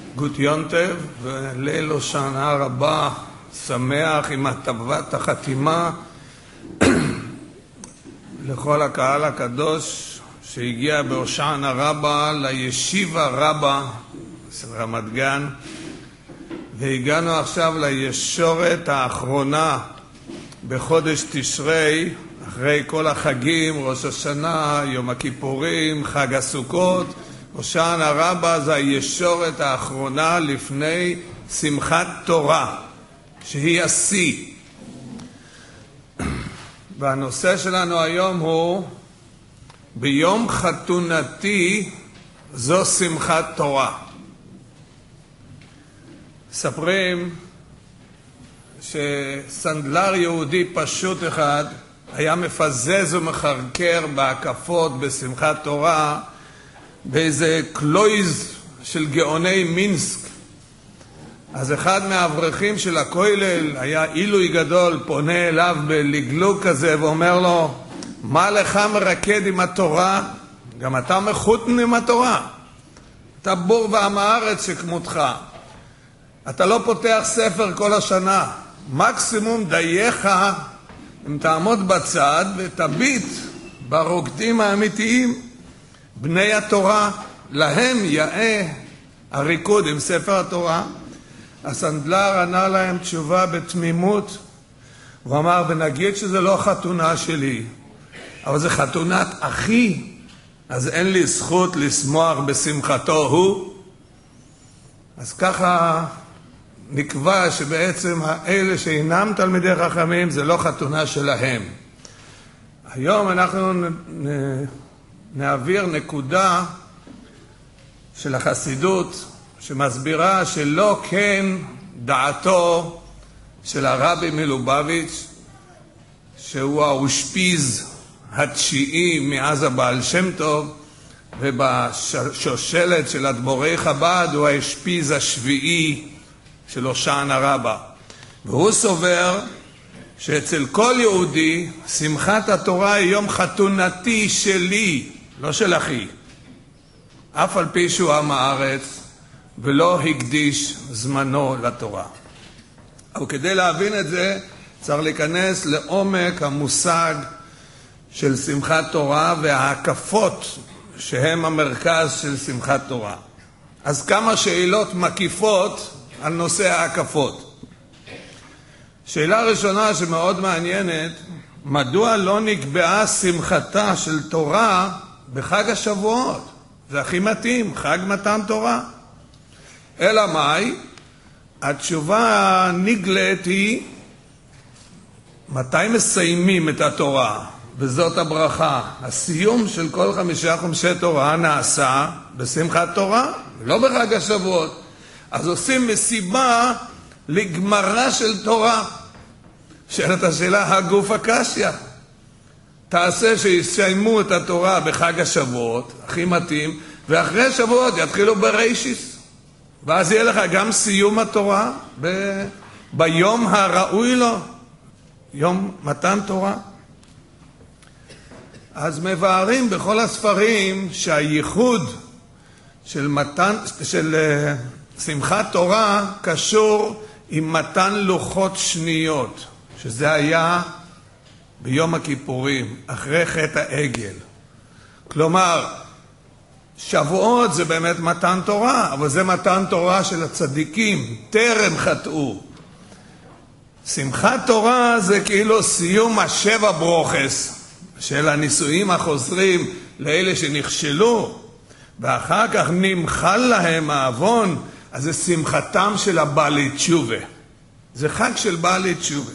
גוט יונטב וליל הושענא רבה שמח עם הטבת החתימה לכל הקהל הקדוש שהגיע בהושענא רבה לישיבה רבה של רמת גן, והגענו עכשיו לישורת האחרונה בחודש תשרי, אחרי כל החגים, ראש השנה, יום הכיפורים, חג הסוכות. הושענא רבה זה הישורת האחרונה לפני שמחת תורה, שהיא השיא. והנושא שלנו היום הוא ביום חתונתי זו שמחת תורה. מספרים שסנדלר יהודי פשוט אחד היה מפזז ומחרקר בהקפות בשמחת תורה באיזה קלויז של גאוני מינסק. אז אחד מהאברכים של הכולל היה עילוי גדול, פונה אליו בלגלוג כזה ואומר לו, מה לך מרקד עם התורה? גם אתה מחותן עם התורה, אתה בור ועם הארץ שכמותך, אתה לא פותח ספר כל השנה, מקסימום דייך אם תעמוד בצד ותביט ברוקדים האמיתיים בני התורה, להם יאה הריקוד עם ספר התורה. הסנדלר ענה להם תשובה בתמימות, הוא אמר, ונגיד שזה לא חתונה שלי, אבל זה חתונת אחי, אז אין לי זכות לשמוח בשמחתו הוא. אז ככה נקבע שבעצם האלה שאינם תלמידי חכמים זה לא חתונה שלהם. היום אנחנו נעביר נקודה של החסידות שמסבירה שלא כן דעתו של הרבי מלובביץ', שהוא האושפיז התשיעי מאז הבעל שם טוב, ובשושלת של אדמו"רי חב"ד הוא האשפיז השביעי של הושענא רבה. והוא סובר שאצל כל יהודי שמחת התורה היא יום חתונתי שלי, לא של אחי, אף על פי שהוא עם הארץ ולא הקדיש זמנו לתורה. אבל כדי להבין את זה צריך להיכנס לעומק המושג של שמחת תורה וההקפות שהם המרכז של שמחת תורה. אז כמה שאלות מקיפות על נושא ההקפות. שאלה ראשונה שמאוד מעניינת, מדוע לא נקבעה שמחתה של תורה בחג השבועות? זה הכי מתאים, חג מתן תורה. אלא מאי? התשובה הנגלית היא, מתי מסיימים את התורה? וזאת הברכה. הסיום של כל 5 חומשי תורה נעשה בשמחת תורה, לא בחג השבועות. אז עושים מסיבה לגמרה של תורה. שאלת השאלה, הגוף הקשיא. תעשה שיסיימו את התורה בחג השבועות, הכי מתאים, ואחרי שבועות יתחילו בראשיס. ואז יהיה לך גם סיום התורה ביום הראוי לו, יום מתן תורה. אז מבארים בכל הספרים שהייחוד של שמחת תורה קשור עם מתן לוחות שניות, שזה היה ביום הכיפורים, אחרי חטא העגל. כלומר, שבועות זה באמת מתן תורה, אבל זה מתן תורה של הצדיקים, טרם חטאו. שמחת תורה זה כאילו סיום 7 ברוכס של הנישואים החוזרים לאלה שנכשלו, ואחר כך נמחל להם העוון, אז זה שמחתם של הבעלי תשובה. זה חג של בעלי תשובה.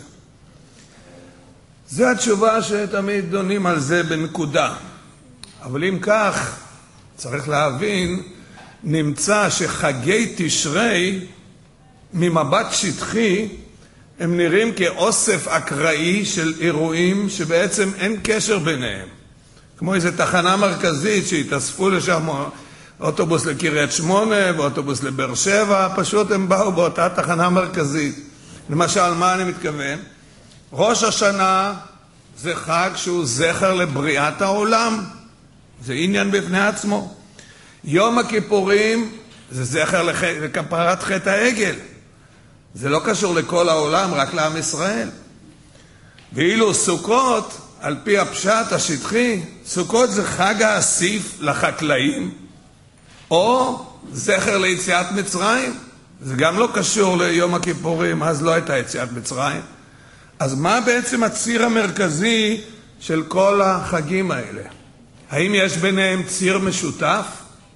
זו התשובה שתמיד דונים על זה בנקודה. אבל אם כך, צריך להבין, נמצא שחגי תשרי, ממבט שטחי, הם נראים כאוסף אקראי של אירועים שבעצם אין קשר ביניהם. כמו איזו תחנה מרכזית שהתאספו לשם אוטובוס לקריית שמונה ואוטובוס לבאר שבע, פשוט הם באו באותה תחנה מרכזית. למשל, מה אני מתכוון? ראש השנה זה חג שהוא זכר לבריאת העולם, זה עניין בפני עצמו. יום הכיפורים זה זכר לכפרת חטא העגל. זה לא קשור לכל העולם, רק לעם ישראל. ואילו סוכות, על פי הפשט השטחי, סוכות זה חג האסיף לחקלאים, או זכר ליציאת מצרים. זה גם לא קשור ליום הכיפורים, אז לא הייתה יציאת מצרים. אז מה בעצם הציר המרכזי של כל החגים האלה? האם יש ביניהם ציר משותף?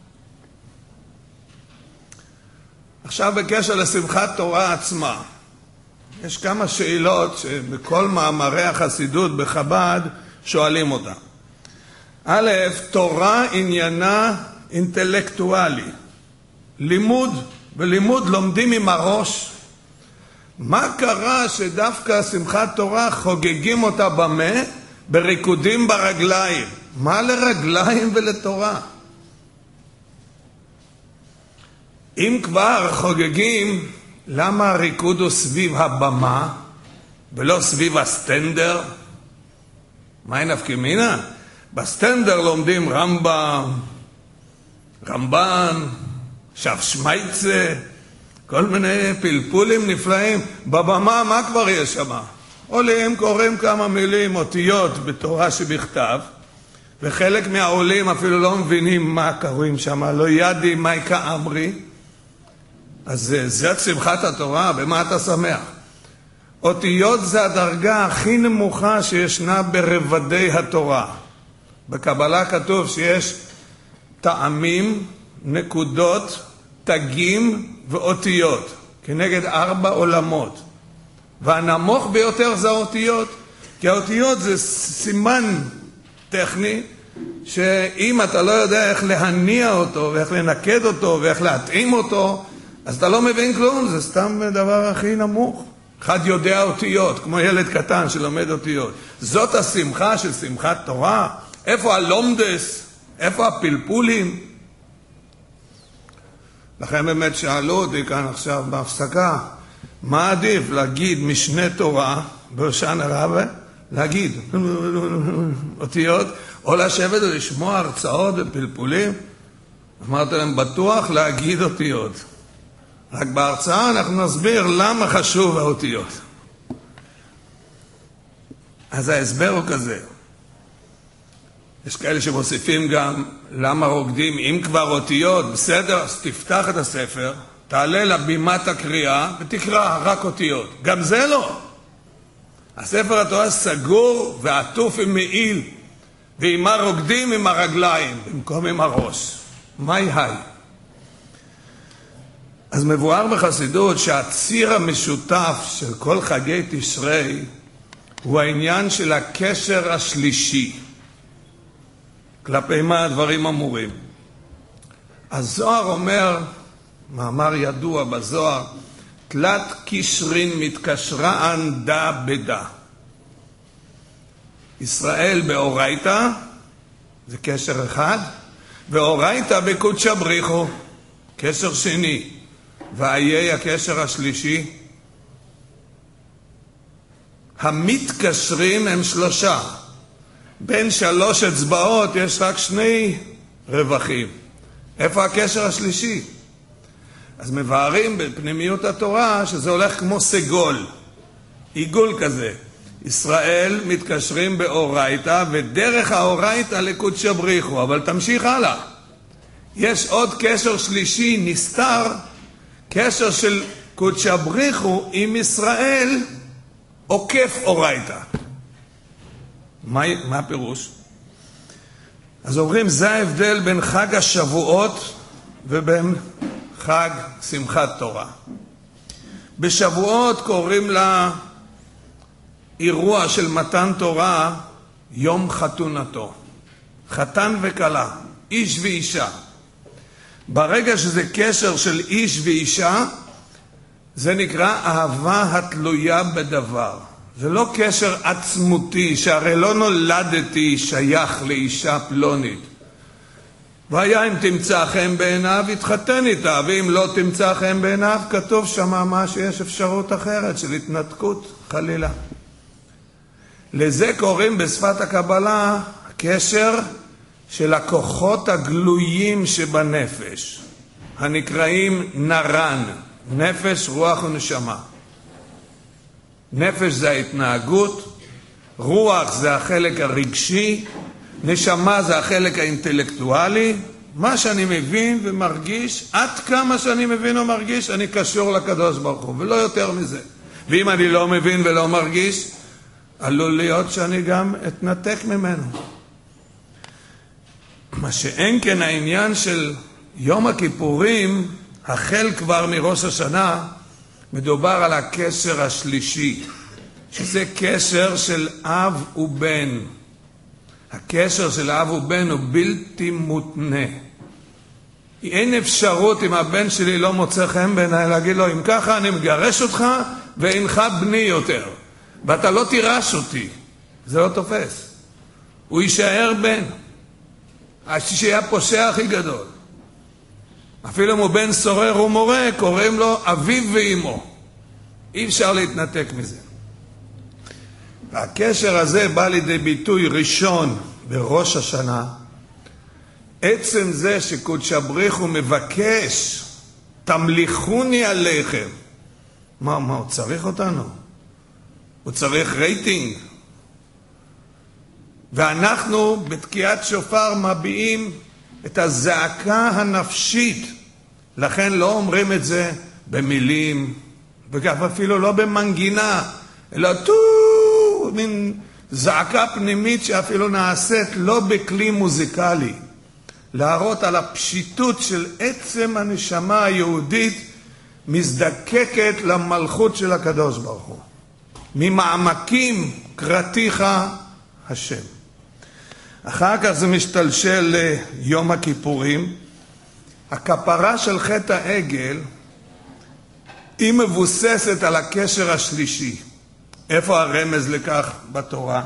עכשיו בקשר לשמחת תורה עצמה. יש כמה שאלות שבכל מאמרי החסידות בחב"ד שואלים אותה. א', תורה עניינה אינטלקטואלי. לימוד, ולימוד לומדים עם הראש. מה קרה שדווקא שמחת תורה חוגגים אותה במה? בריקודים ברגליים. מה לרגליים ולתורה? אם כבר חוגגים, למה הריקוד הוא סביב הבמה ולא סביב הסטנדר? מה נפקא מינה? בסטנדר לומדים רמב"ן, שווייצה, כל מיני פלפולים נפלאים. בבמה מה כבר יש שם? עולים, קוראים כמה מילים, אותיות בתורה שבכתב, וחלק מהעולים אפילו לא מבינים מה קוראים שם, לא ידי מייקה אמרי. אז זה שמחת התורה, במה אתה שמח? אותיות זה הדרגה הכי נמוכה שישנה ברבדי התורה. בקבלה כתוב שיש טעמים, נקודות, תגים ואותיות, כנגד 4 עולמות. והנמוך ביותר זה האותיות, כי האותיות זה סימן טכני, שאם אתה לא יודע איך להניע אותו, ואיך לנקד אותו, ואיך להתאים אותו, אז אתה לא מבין כלום, זה סתם דבר הכי נמוך. אחד יודע אותיות, כמו ילד קטן שלומד אותיות. זאת השמחה של שמחת תורה. איפה הלומדס? איפה הפלפולים? לכן באמת שאלו אותי כאן עכשיו בהפסקה, מה עדיף להגיד משנה תורה בהושענא רבה, להגיד אותיות, או לשבת ולשמוע הרצאות ופלפולים? אמרתי להם, בטוח להגיד אותיות. רק בהרצאה אנחנו נסביר למה חשוב האותיות. אז ההסבר הוא כזה. יש כאלה שמוסיפים גם למה רוקדים, אם כבר אותיות, בסדר, אז תפתח את הספר, תעלה לבימת הקריאה ותקרא רק אותיות. גם זה לא. הספר התורה סגור ועטוף עם מעיל, ועם מה רוקדים עם הרגליים, במקום עם הראש. מהי היי? אז מבואר בחסידות שהציר המשותף של כל חגי תשרי הוא העניין של הקשר השלישי. כלפי מה הדברים אמורים. הזוהר אומר, מאמר ידוע בזוהר, תלת קשרין מתקשרן דה בדה. ישראל באורייתא, זה קשר אחד, ואורייתא בקודשא בריחו, קשר שני. ואיי הקשר השלישי? המתקשרים הם 3. בין 3 אצבעות יש רק 2 רווחים. איפה הקשר השלישי? אז מבארים בפנימיות התורה שזה הולך כמו סגול, עיגול כזה. ישראל מתקשרים באורייתא, ודרך האורייתא לקודשא בריחו. אבל תמשיך הלאה. יש עוד קשר שלישי נסתר, קשר של קודשא בריחו עם ישראל עוקף אורייתא. מה הפירוש? אז אומרים, זה ההבדל בין חג השבועות ובין חג שמחת תורה. בשבועות קוראים לאירוע של מתן תורה יום חתונתו. חתן וכלה, איש ואישה. ברגע שזה קשר של איש ואישה, זה נקרא אהבה התלויה בדבר. זה לא קשר עצמותי, שהרי לא נולדתי שייך לאישה פלונית. והיה אם תמצא חן בעיניו, יתחתן איתה, ואם לא תמצא חן בעיניו, כתוב שם מה שיש אפשרות אחרת של התנתקות, חלילה. לזה קוראים בשפת הקבלה קשר של הכוחות הגלויים שבנפש. הנקראים נרן, נפש, רוח ונשמה. נפש זה ההתנהגות, רוח זה החלק הרגשי, נשמה זה החלק האינטלקטואלי. מה שאני מבין ומרגיש, עד כמה שאני מבין ומרגיש, אני קשור לקדוש ברוך הוא, ולא יותר מזה. ואם אני לא מבין ולא מרגיש, עלול להיות שאני גם אתנתק ממנו. מה שאין כן העניין של יום הכיפורים, החל כבר מראש השנה, מדובר על הקשר השלישי, שזה קשר של אב ובן. הקשר של אב ובן הוא בלתי מותנה. אין אפשרות אם הבן שלי לא מוצא חן בעיניי להגיד לו, אם ככה אני מגרש אותך ואינך בני יותר, ואתה לא תירש אותי. זה לא תופס. הוא יישאר בן. שיהיה הפושע הכי גדול. אפילו אם הוא בן סורר ומורה, קוראים לו אביו ואימו. אי אפשר להתנתק מזה. והקשר הזה בא לידי ביטוי ראשון בראש השנה. עצם זה שקודש הבריך הוא מבקש, תמליכוני עליכם. מה, הוא צריך אותנו? הוא צריך רייטינג. ואנחנו בתקיעת שופר מביעים את הזעקה הנפשית. לכן לא אומרים את זה במילים, וגם אפילו לא במנגינה, אלא מין זעקה פנימית שאפילו נעשית לא בכלי מוזיקלי. להראות על הפשיטות של עצם הנשמה היהודית מזדקקת למלכות של הקדוש ברוך הוא. ממעמקים קראתיך השם. אחר כך זה משתלשל ליום הכיפורים. הכפרה של חטא העגל היא מבוססת על הקשר השלישי. איפה הרמז לכך בתורה?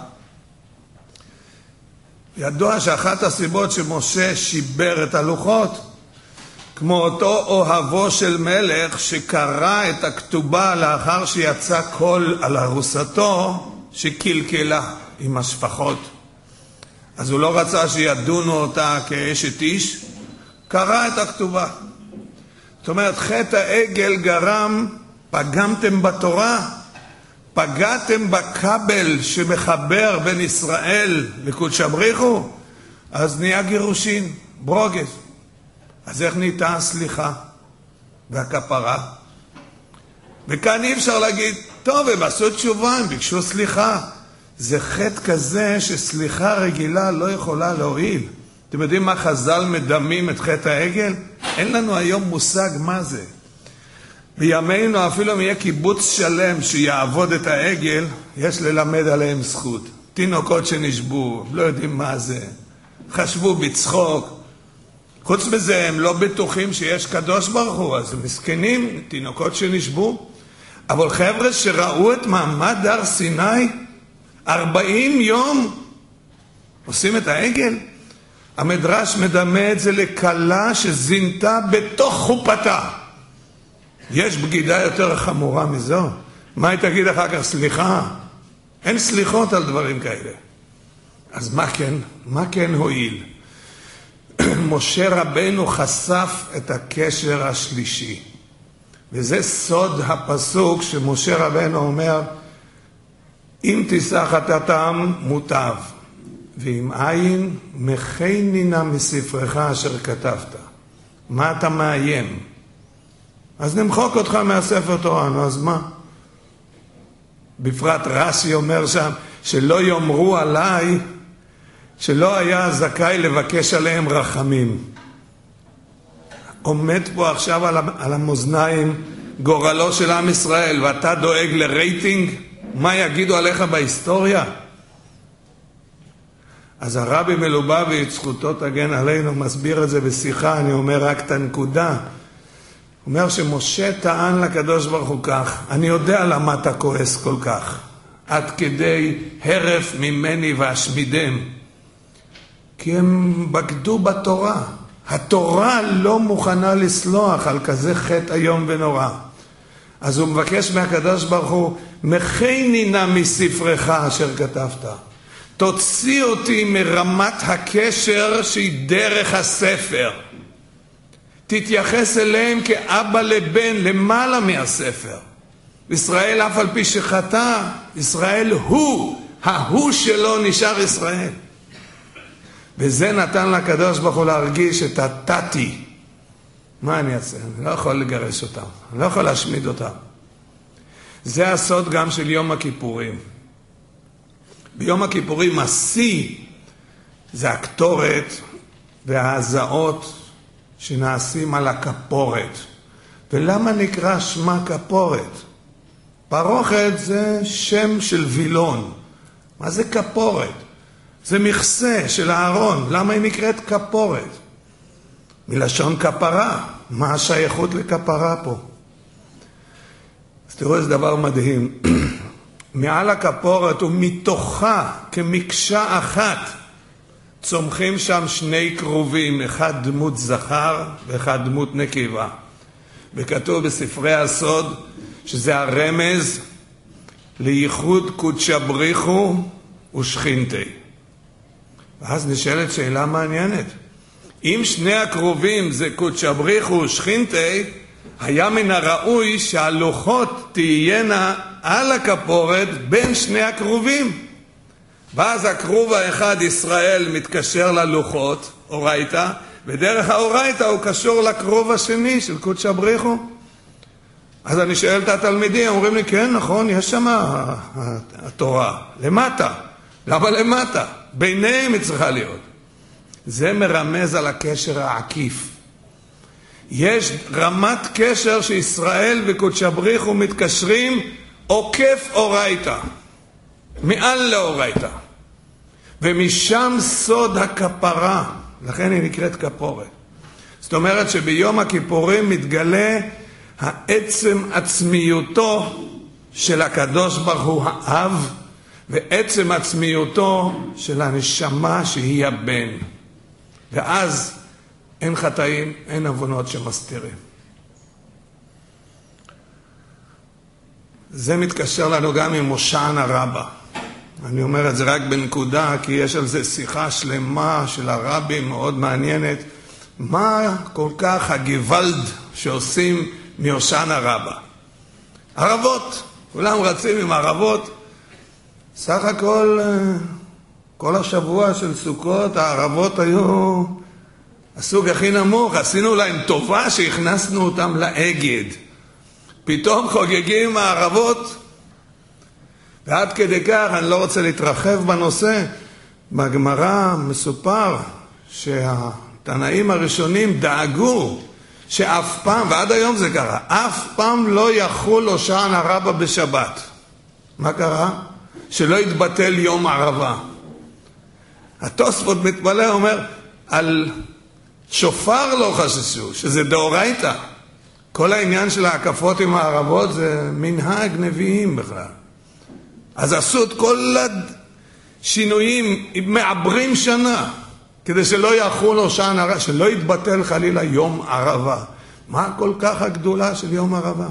ידוע שאחת הסיבות שמשה שיבר את הלוחות, כמו אותו אוהבו של מלך שקרא את הכתובה לאחר שיצא קול על ארוסתו שקלקלה עם השפחות. אז הוא לא רצה שידונו אותה כאשת איש, קרא את הכתובה. זאת אומרת, חטא העגל גרם, פגמתם בתורה, פגעתם בכבל שמחבר בין ישראל לקודש הבריחו, אז נהיה גירושין, ברוגז. אז איך נהייתה הסליחה והכפרה? וכאן אי אפשר להגיד, טוב, הם עשו תשובה, הם ביקשו סליחה. זה חטא כזה שסליחה רגילה לא יכולה להועיל. אתם יודעים מה חז"ל מדמים את חטא העגל? אין לנו היום מושג מה זה. בימינו אפילו אם יהיה קיבוץ שלם שיעבוד את העגל, יש ללמד עליהם זכות. תינוקות שנשבו, לא יודעים מה זה. חשבו בצחוק. חוץ מזה הם לא בטוחים שיש קדוש ברוך הוא, אז הם מסכנים, תינוקות שנשבו. אבל חבר'ה שראו את מעמד הר סיני, 40 יום עושים את העגל. המדרש מדמה את זה לקלה שזינתה בתוך חופתה. יש בגידה יותר חמורה מזו? מה היא תגיד אחר כך? סליחה? אין סליחות על דברים כאלה. אז מה כן הועיל? משה רבנו חשף את הקשר השלישי. וזה סוד הפסוק שמשה רבנו אומר, אם תישא חטאתם מוטב, ואם אין מחנינה מספרך אשר כתבת. מה אתה מאיים? אז נמחוק אותך מהספר תורה, אז מה? בפרט רש"י אומר שם, שלא יאמרו עליי, שלא היה זכאי לבקש עליהם רחמים. עומד פה עכשיו על המאזניים גורלו של עם ישראל, ואתה דואג לרייטינג? מה יגידו עליך בהיסטוריה? אז הרבי מלובביץ', זכותו תגן עלינו, מסביר את זה בשיחה, אני אומר רק את הנקודה. הוא אומר שמשה טען לקדוש ברוך הוא כך, אני יודע למה אתה כועס כל כך, עד כדי הרף ממני ואשמידם. כי הם בגדו בתורה. התורה לא מוכנה לסלוח על כזה חטא איום ונורא. אז הוא מבקש מהקדוש ברוך הוא, מחנינה מספרך אשר כתבת. תוציא אותי מרמת הקשר שהיא דרך הספר. תתייחס אליהם כאבא לבן, למעלה מהספר. ישראל אף על פי שחטא, ישראל ההוא שלו נשאר ישראל. וזה נתן לקדוש ברוך הוא להרגיש את התתי. מה אני אעשה? אני לא יכול לגרש אותם, אני לא יכול להשמיד אותם. זה הסוד גם של יום הכיפורים. ביום הכיפורים השיא זה הקטורת וההזעות שנעשים על הכפורת. ולמה נקרא שמה כפורת? פרוכת זה שם של וילון. מה זה כפורת? זה מכסה של הארון. למה היא נקראת כפורת? מלשון כפרה. מה השייכות לכפרה פה? אז תראו איזה דבר מדהים. מעל הכפורת ומתוכה כמקשה אחת צומחים שם שני קרובים, אחד דמות זכר ואחד דמות נקבה. וכתוב בספרי הסוד שזה הרמז לייחוד קודשא בריחו ושכינתי. ואז נשאלת שאלה מעניינת. אם שני הקרובים זה קודשא בריחו ושכינתי, היה מן הראוי שהלוחות תהיינה על הכפורת בין שני הקרובים. ואז הקרוב האחד ישראל מתקשר ללוחות, אורייתא, ודרך האורייתא הוא קשור לקרוב השני של קודשא בריחו. אז אני שואל את התלמידים, אומרים לי, כן, נכון, יש שם התורה. למטה. למה למטה? ביניהם היא צריכה להיות. זה מרמז על הקשר העקיף. יש רמת קשר שישראל וקודשא בריחו מתקשרים עוקף אורייתא. מעל לאורייתא. ומשם סוד הכפרה. לכן היא נקראת כפורת. זאת אומרת שביום הכיפורים מתגלה העצם עצמיותו של הקדוש ברוך הוא האב, ועצם עצמיותו של הנשמה שהיא הבן. ואז אין חטאים, אין עוונות שמסתירים. זה מתקשר לנו גם עם הושענא רבה. אני אומר את זה רק בנקודה, כי יש על זה שיחה שלמה של הרבים מאוד מעניינת. מה כל כך הגוואלד שעושים מהושענא רבה? ערבות, כולם רצים עם ערבות. סך הכל, כל השבוע של סוכות, הערבות היו הסוג הכי נמוך. עשינו להם טובה שהכנסנו אותם לאגד. פתאום חוגגים הערבות. ועד כדי כך, אני לא רוצה להתרחב בנושא, בגמרא מסופר שהתנאים הראשונים דאגו שאף פעם, ועד היום זה קרה, אף פעם לא יחול הושענא רבה בשבת. מה קרה? שלא יתבטל יום ערבה. התוספות מתמלא אומר, על שופר לא חששו, שזה דאורייתא. כל העניין של ההקפות עם הערבות זה מנהג נביאים בכלל. אז עשו את כל השינויים, מעברים שנה, כדי שלא יחול הושענא רבה, שלא יתבטל חלילה יום ערבה. מה כל כך הגדולה של יום ערבה?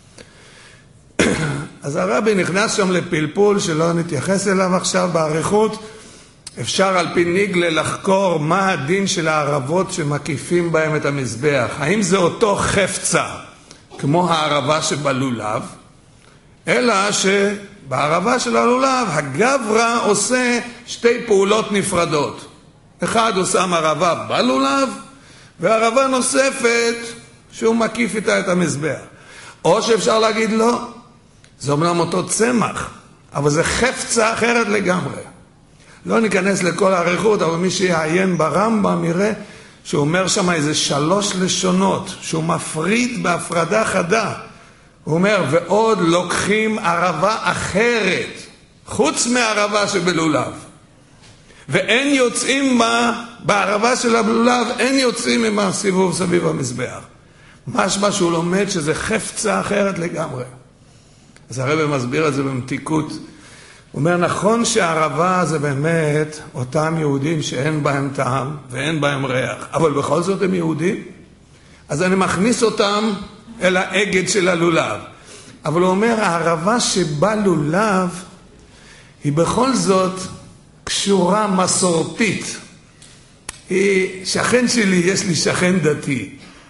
אז הרבי נכנס שם לפלפול שלא נתייחס אליו עכשיו בעריכות. אפשר על פי ניגלה לחקור מה הדין של הערבות שמקיפים בהם את המזבח. האם זה אותו חפצה כמו הערבה שבלולב, אלא שבערבה של הלולב הגברא עושה שתי פעולות נפרדות. אחד הוא שם ערבה בלולב, וערבה נוספת שהוא מקיף איתה את המזבח. או שאפשר להגיד לא, זה אומנם אותו צמח, אבל זה חפצה אחרת לגמרי. לא ניכנס לכל העריכות, אבל מי שיעיין ברמב"ם יראה שהוא אומר שם איזה 3 לשונות, שהוא מפריד בהפרדה חדה. הוא אומר, ועוד לוקחים ערבה אחרת, חוץ מהערבה שבלולב. ואין יוצאים בערבה של הבלולב, אין יוצאים עם הסיבוב סביב המזבח. משמע שהוא לומד שזה חפצה אחרת לגמרי. אז הרב מסביר את זה במתיקות. הוא אומר, נכון שהערבה זה באמת אותם יהודים שאין בהם טעם ואין בהם ריח, אבל בכל זאת הם יהודים. אז אני מכניס אותם אל האגד של הלולב. אבל הוא אומר, הערבה שבלולב היא בכל זאת קשורה מסורתית. היא שכן שלי, יש לי שכן דתי.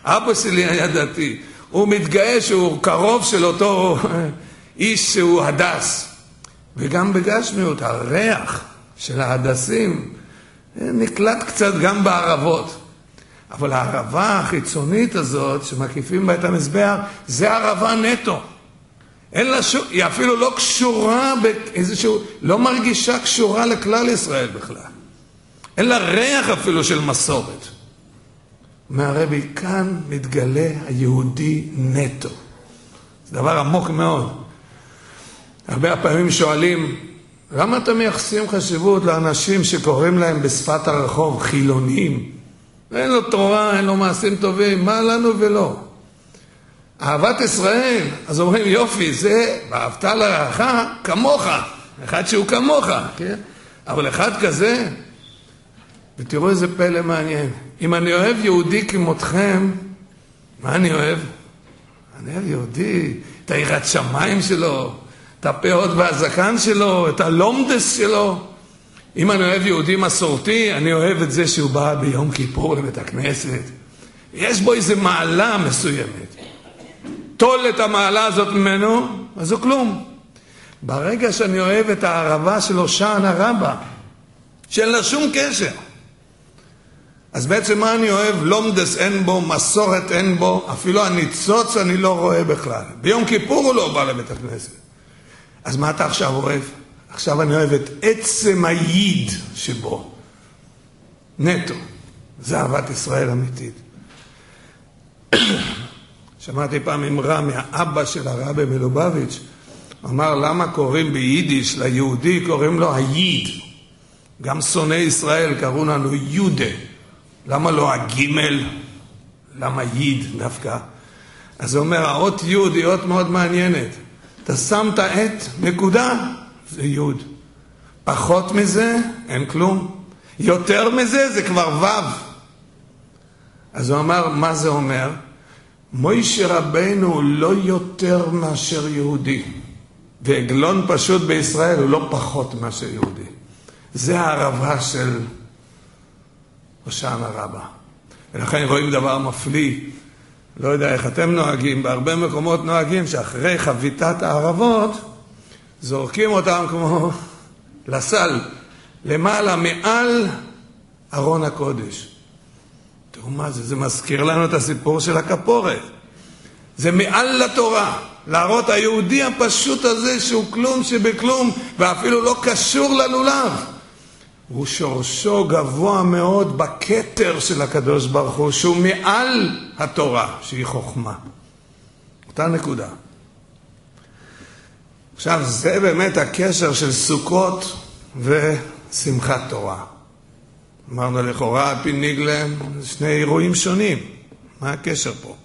אבא שלי היה דתי. הוא מתגאה שהוא קרוב של אותו איש שהוא הדס. וגם בגשמיות, הריח של ההדסים נקלט קצת גם בערבות. אבל הערבה החיצונית הזאת שמקיפים בה את המזבח, זה ערבה נטו. היא אפילו לא קשורה באיזשהו, לא מרגישה קשורה לכלל ישראל בכלל. אין לה ריח אפילו של מסורת. מהרבי כאן מתגלה היהודי נטו. זה דבר עמוק מאוד. הרבה פעמים שואלים, למה אתם מייחסים חשיבות לאנשים שקוראים להם בשפת הרחוב חילונים? אין לו תורה, אין לו מעשים טובים, מה לנו ולא? אהבת ישראל, אז אומרים יופי, זה ואהבת לרעך כמוך, אחד שהוא כמוך, כן? אבל אחד כזה, ותראו איזה פלא מעניין, אם אני אוהב יהודי כמותכם, מה אני אוהב? אני אוהב יהודי, את היראת שמיים שלו, את הפאות והזקן שלו, את הלומדס שלו. אם אני אוהב יהודי מסורתי, אני אוהב את זה שהוא בא ביום כיפור לבית הכנסת. יש בו איזו מעלה מסוימת. תול את המעלה הזאת ממנו, אז זה כלום. ברגע שאני אוהב את הערבה של הושענא רבה, שאין לה שום קשר, אז בעצם מה אני אוהב? לומדס אין בו, מסורת אין בו, אפילו הניצוץ אני לא רואה בכלל. ביום כיפור הוא לא בא לבית הכנסת. אז מה אתה עכשיו אוהב? עכשיו אני אוהב את עצם היד שבו. נטו. זה אהבת ישראל אמיתית. שמעתי פעם אמרה מהאבא של הרבי מלובביץ', אמר למה קוראים ביידיש ליהודי, קוראים לו היד. גם שונאי ישראל קראו לנו יהודה. למה לא הגימל? למה יד דווקא? אז הוא אומר, האות יוד היא אות מאוד מעניינת. אתה שמת את נקודה, זה יוד. פחות מזה, אין כלום. יותר מזה, זה כבר וו. אז הוא אמר, מה זה אומר? מוישה רבנו הוא לא יותר מאשר יהודי. ועגלון פשוט בישראל הוא לא פחות מאשר יהודי. זה הערבה של הושענא רבה. ולכן רואים דבר מפליא. לא יודע איך אתם נוהגים, בהרבה מקומות נוהגים שאחרי חביתת הערבות, זורקים אותם כמו לסל, למעלה, מעל ארון הקודש. תראו מה זה, זה מזכיר לנו את הסיפור של הכפורת. זה מעל לתורה, להראות היהודי הפשוט הזה שהוא כלום שבכלום, ואפילו לא קשור ללולב. הוא שורשו גבוה מאוד בכתר של הקדוש ברוך הוא, שהוא מעל התורה, שהיא חוכמה. אותה נקודה. עכשיו, זה באמת הקשר של סוכות ושמחת תורה. אמרנו לכאורה, על פי ניגלה, שני אירועים שונים. מה הקשר פה?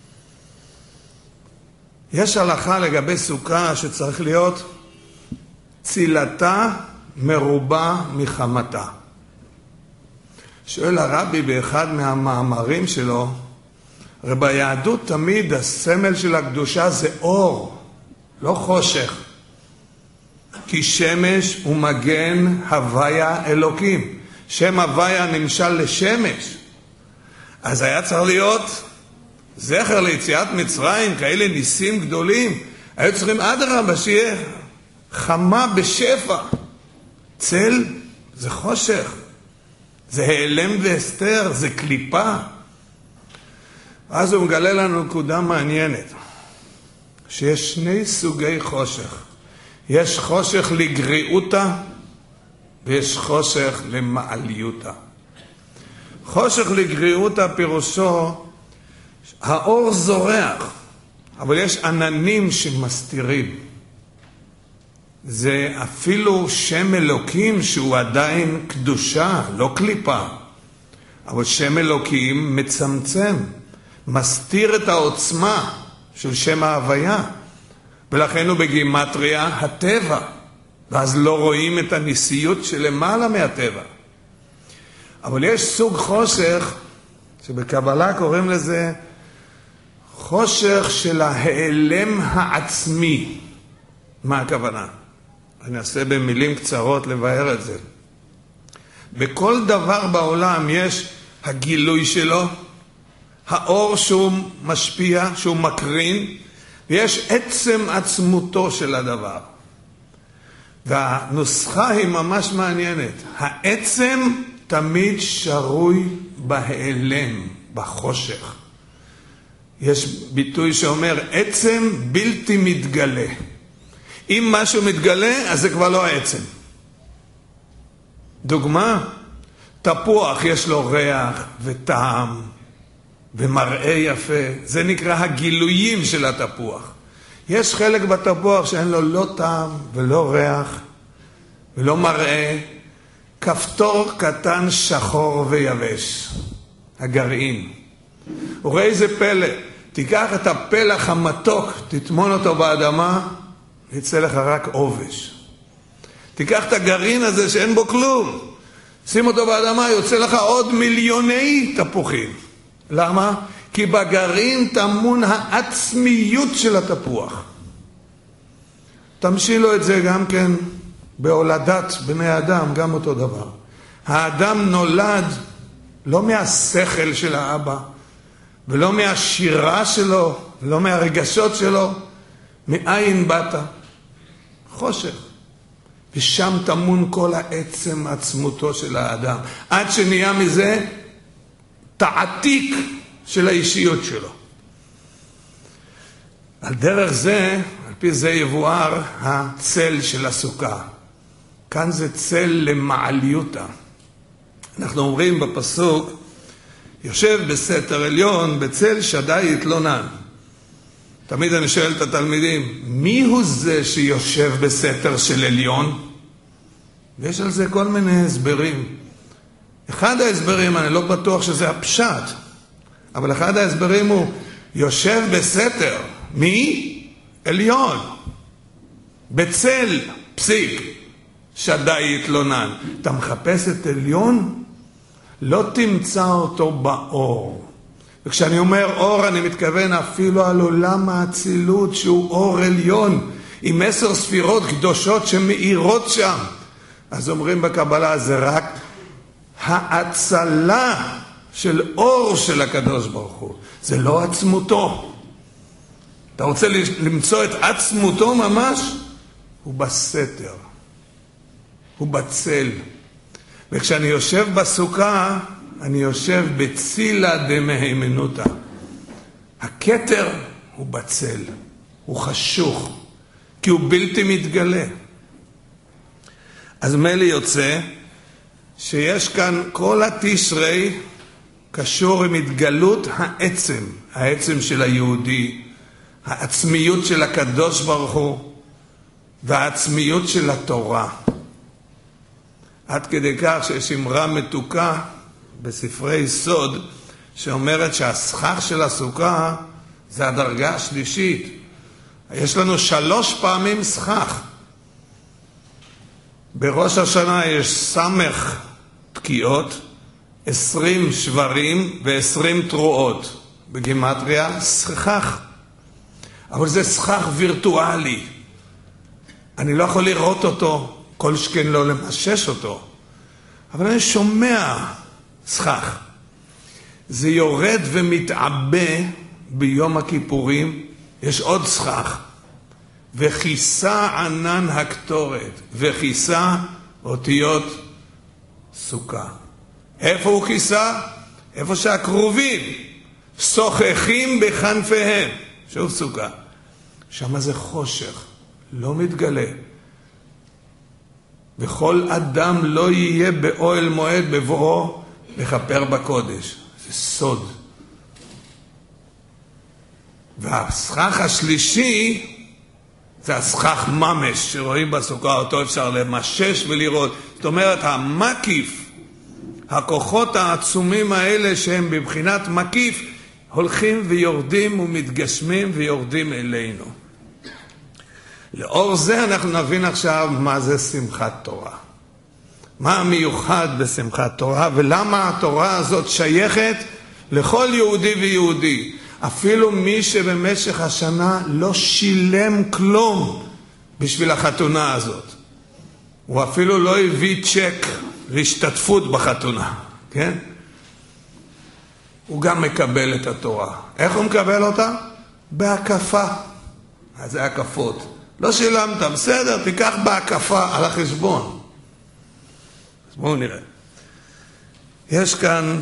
יש הלכה לגבי סוכה שצריך להיות צילתה מרובה מחמתה. שואל הרבי באחד מהמאמרים שלו, הרי ביהדות תמיד הסמל של הקדושה זה אור, לא חושך. כי שמש הוא מגן הוויה אלוקים. שם הוויה נמשל לשמש. אז היה צריך להיות זכר ליציאת מצרים, כאלה ניסים גדולים. היו צריכים אדרבה שיהיה חמה בשפע. צל זה חושך, זה העלם והסתר, זה קליפה. אז הוא מגלה לנו נקודה מעניינת, שיש שני סוגי חושך. יש חושך לגריעותה, ויש חושך למעליותה. חושך לגריעותה פירושו, האור זורח, אבל יש עננים שמסתירים. זה אפילו שם אלוקים שהוא עדיין קדושה, לא קליפה. אבל שם אלוקים מצמצם, מסתיר את העוצמה של שם ההוויה. ולכן הוא בגימטריה הטבע, ואז לא רואים את הניסיות שלמעלה מהטבע. אבל יש סוג חושך, שבקבלה קוראים לזה חושך של ההיעלם העצמי. מה הכוונה? אני אעשה במילים קצרות לבאר את זה. בכל דבר בעולם יש הגילוי שלו, האור שהוא משפיע, שהוא מקרין, ויש עצם עצמותו של הדבר. והנוסחה היא ממש מעניינת. העצם תמיד שרוי בהיעלם, בחושך. יש ביטוי שאומר, עצם בלתי מתגלה. אם משהו מתגלה, אז זה כבר לא העצם. דוגמה, תפוח יש לו ריח וטעם ומראה יפה. זה נקרא הגילויים של התפוח. יש חלק בתפוח שאין לו לא טעם ולא ריח ולא מראה. כפתור קטן שחור ויבש. הגרעין. וראה איזה פלא. תיקח את הפלח המתוק, תטמון אותו באדמה, יצא לך רק עובש. תיקח את הגרעין הזה שאין בו כלום, שים אותו באדמה, יוצא לך עוד מיליוני תפוחים. למה? כי בגרעין טמון העצמיות של התפוח. תמשילו את זה גם כן בהולדת בני אדם, גם אותו דבר. האדם נולד לא מהשכל של האבא, ולא מהשירה שלו, ולא מהרגשות שלו, מאין באת? חושך. ושם טמון כל העצם עצמותו של האדם. עד שנהיה מזה תעתיק של האישיות שלו. על דרך זה, על פי זה יבואר הצל של הסוכה. כאן זה צל למעליותה. אנחנו אומרים בפסוק, יושב בסתר עליון, בצל שדי יתלונן. תמיד אני שואל את התלמידים, מי הוא זה שיושב בסתר של עליון? ויש על זה כל מיני הסברים. אחד ההסברים, אני לא בטוח שזה הפשט, אבל אחד ההסברים הוא, יושב בסתר, מי? עליון. בצל, פסיק, שדי יתלונן. אתה מחפש את עליון? לא תמצא אותו באור. וכשאני אומר אור, אני מתכוון אפילו על עולם האצילות, שהוא אור עליון, עם 10 ספירות קדושות שמאירות שם. אז אומרים בקבלה, זה רק האצלה של אור של הקדוש ברוך הוא. זה לא עצמותו. אתה רוצה למצוא את עצמותו ממש? הוא בסתר. הוא בצל. וכשאני יושב בסוכה, אני יושב בצילה דמהימנותא. הכתר הוא בצל, הוא חשוך, כי הוא בלתי מתגלה. אז מלי יוצא שיש כאן כל התשרי קשור עם התגלות העצם, העצם של היהודי, העצמיות של הקדוש ברוך הוא, והעצמיות של התורה. עד כדי כך שיש אמרה מתוקה בספרי סוד, שאומרת שהסכך של הסוכה זה הדרגה השלישית. יש לנו 3 פעמים סכך. בראש השנה יש סמך תקיעות, 20 שברים ו20 תרועות. בגימטריה סכך. אבל זה סכך וירטואלי. אני לא יכול לראות אותו, כל שכן לא למשש אותו. אבל אני שומע סכך. זה יורד ומתעבה ביום הכיפורים. יש עוד סכך. וכיסה ענן הקטורת. וכיסה אותיות סוכה. איפה הוא כיסה? איפה שהקרובים שוחחים בכנפיהם. שוב סוכה. שם זה חושך. לא מתגלה. וכל אדם לא יהיה באוהל מועד בבואו לכפר בקודש. זה סוד. והסכך השלישי זה הסכך ממש שרואים בסוכה, אותו אפשר למשש ולראות. זאת אומרת, המקיף, הכוחות העצומים האלה שהם בבחינת מקיף, הולכים ויורדים ומתגשמים ויורדים אלינו. לאור זה אנחנו נבין עכשיו מה זה שמחת תורה. מה המיוחד בשמחת תורה, ולמה התורה הזאת שייכת לכל יהודי ויהודי. אפילו מי שבמשך השנה לא שילם כלום בשביל החתונה הזאת. הוא אפילו לא הביא צ'ק להשתתפות בחתונה, כן? הוא גם מקבל את התורה. איך הוא מקבל אותה? בהקפה. אז זה הקפות. לא שילמת, בסדר, תיקח בהקפה על החשבון. אז בואו נראה. יש כאן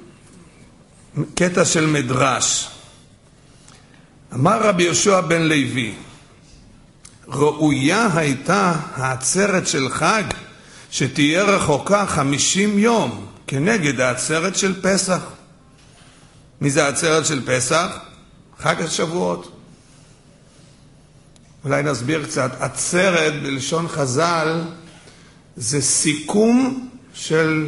קטע של מדרש. אמר רבי יהושע בן לוי, ראויה הייתה העצרת של חג שתהיה רחוקה 50 יום כנגד העצרת של פסח. מי זה העצרת של פסח? חג השבועות. אולי נסביר קצת. עצרת בלשון חז"ל זה סיכום של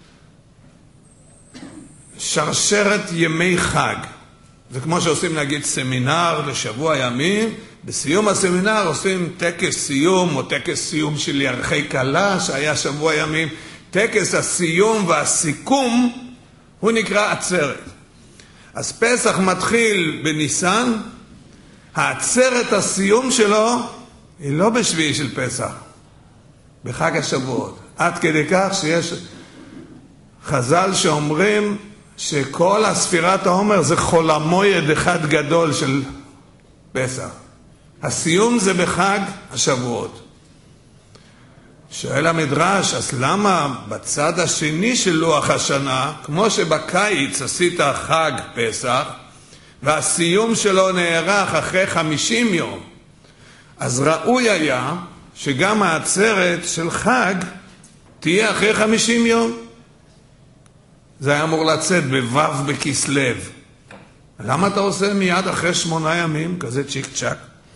שרשרת ימי חג. זה כמו שעושים נגיד סמינר לשבוע ימים, בסיום הסמינר עושים טקס סיום או טקס סיום של ירחי כלה שהיה שבוע ימים. טקס הסיום והסיכום הוא נקרא עצרת. אז פסח מתחיל בניסן, העצרת הסיום שלו היא לא בשביעי של פסח, בחג השבועות. עד כדי כך שיש חז"ל שאומרים שכל הספירת העומר זה חול המועד אחד גדול של פסח. הסיום זה בחג השבועות. שואל המדרש, אז למה בצד השני של לוח השנה, כמו שבקיץ עשית חג פסח, והסיום שלו נערך אחרי 50 יום, אז ראוי היה שגם העצרת של חג תהיה אחרי 50 יום. זה היה אמור לצאת בו' בכסלו. למה אתה עושה מיד אחרי 8 ימים, כזה צ'יק צ'ק?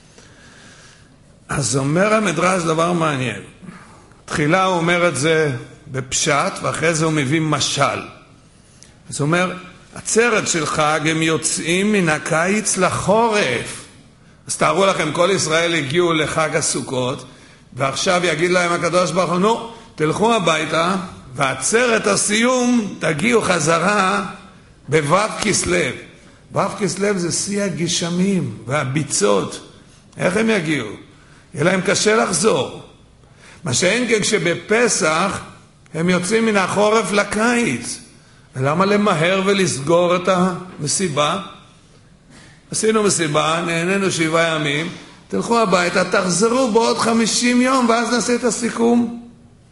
אז אומר המדרש דבר מעניין. תחילה הוא אומר את זה בפשט, ואחרי זה הוא מביא משל. אז הוא אומר, עצרת של חג הם יוצאים מן הקיץ לחורף. אז תארו לכם, כל ישראל הגיעו לחג הסוכות, ועכשיו יגיד להם הקדוש ברוך הוא, נו, תלכו הביתה, ועצרת הסיום תגיעו חזרה בו' כסלו. ו' כסלו זה שיא הגשמים והביצות. איך הם יגיעו? יהיה להם קשה לחזור. מה שאין כן כשבפסח הם יוצאים מן החורף לקיץ. ולמה למהר ולסגור את המסיבה? עשינו מסיבה, נהנינו 7 ימים, תלכו הביתה, תחזרו בעוד 50 יום ואז נעשה את הסיכום.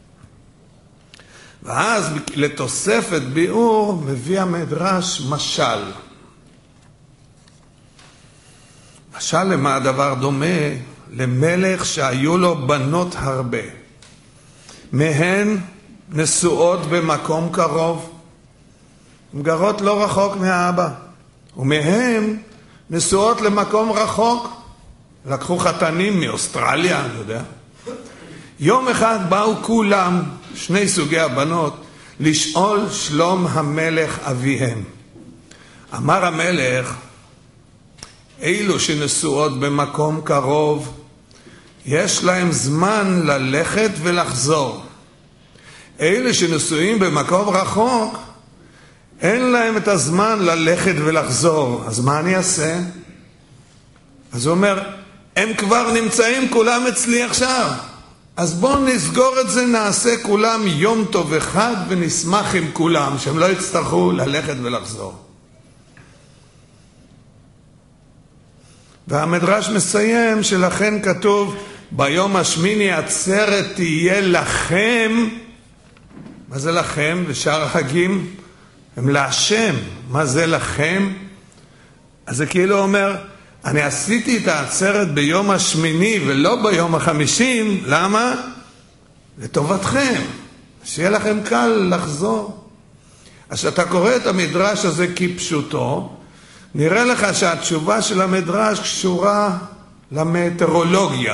ואז לתוספת ביאור מביא המדרש משל. משל למה הדבר דומה? למלך שהיו לו בנות הרבה. מהן נשואות במקום קרוב. הן גרות לא רחוק מהאבא. ומהן נשואות למקום רחוק. לקחו חתנים מאוסטרליה, אני יודע. יום אחד באו כולם, 2 סוגי הבנות, לשאול שלום המלך אביהם. אמר המלך, אילו שנשואות במקום קרוב, יש להם זמן ללכת ולחזור. אלה שנשואים במקום רחוק, אין להם את הזמן ללכת ולחזור. אז מה אני אעשה? אז הוא אומר, הם כבר נמצאים כולם אצלי עכשיו. אז בואו נסגור את זה, נעשה כולם יום טוב אחד ונשמח עם כולם, שהם לא יצטרכו ללכת ולחזור. והמדרש מסיים שלכן כתוב, ביום השמיני עצרת תהיה לכם. מה זה לכם? ושאר החגים הם להשם. מה זה לכם? אז זה כאילו אומר, אני עשיתי את העצרת ביום השמיני ולא ביום ה50. למה? לטובתכם. שיהיה לכם קל לחזור. אז כשאתה קורא את המדרש הזה כפשוטו, נראה לך שהתשובה של המדרש קשורה למטאורולוגיה.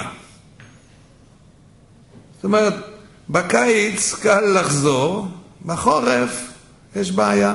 זאת אומרת, בקיץ קל לחזור, בחורף יש בעיה.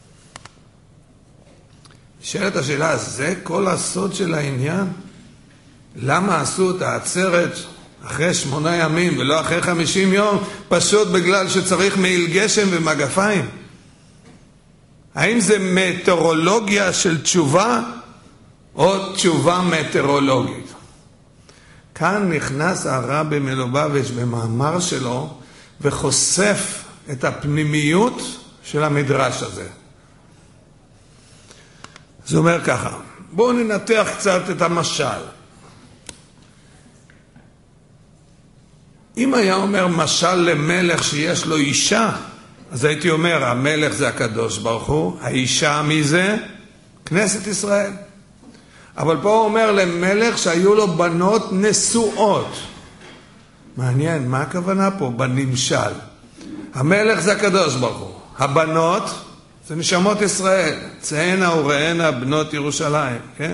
שאלת השאלה, זה כל הסוד של העניין? למה עשו את העצרת אחרי 8 ימים ולא אחרי 50 יום? פשוט בגלל שצריך מעיל גשם ומגפיים. האם זה מטאורולוגיה של תשובה או תשובה מטאורולוגית? כאן נכנס הרבי מלובביץ' במאמר שלו וחושף את הפנימיות של המדרש הזה. זה אומר ככה, בואו ננתח קצת את המשל. אם היה אומר משל למלך שיש לו אישה, אז הייתי אומר, המלך זה הקדוש ברוך הוא, האישה מי זה? כנסת ישראל. אבל פה הוא אומר למלך שהיו לו בנות נשואות. מעניין, מה הכוונה פה? בנמשל. המלך זה הקדוש ברוך הוא. הבנות זה נשמות ישראל. צאנה וראנה בנות ירושלים, כן?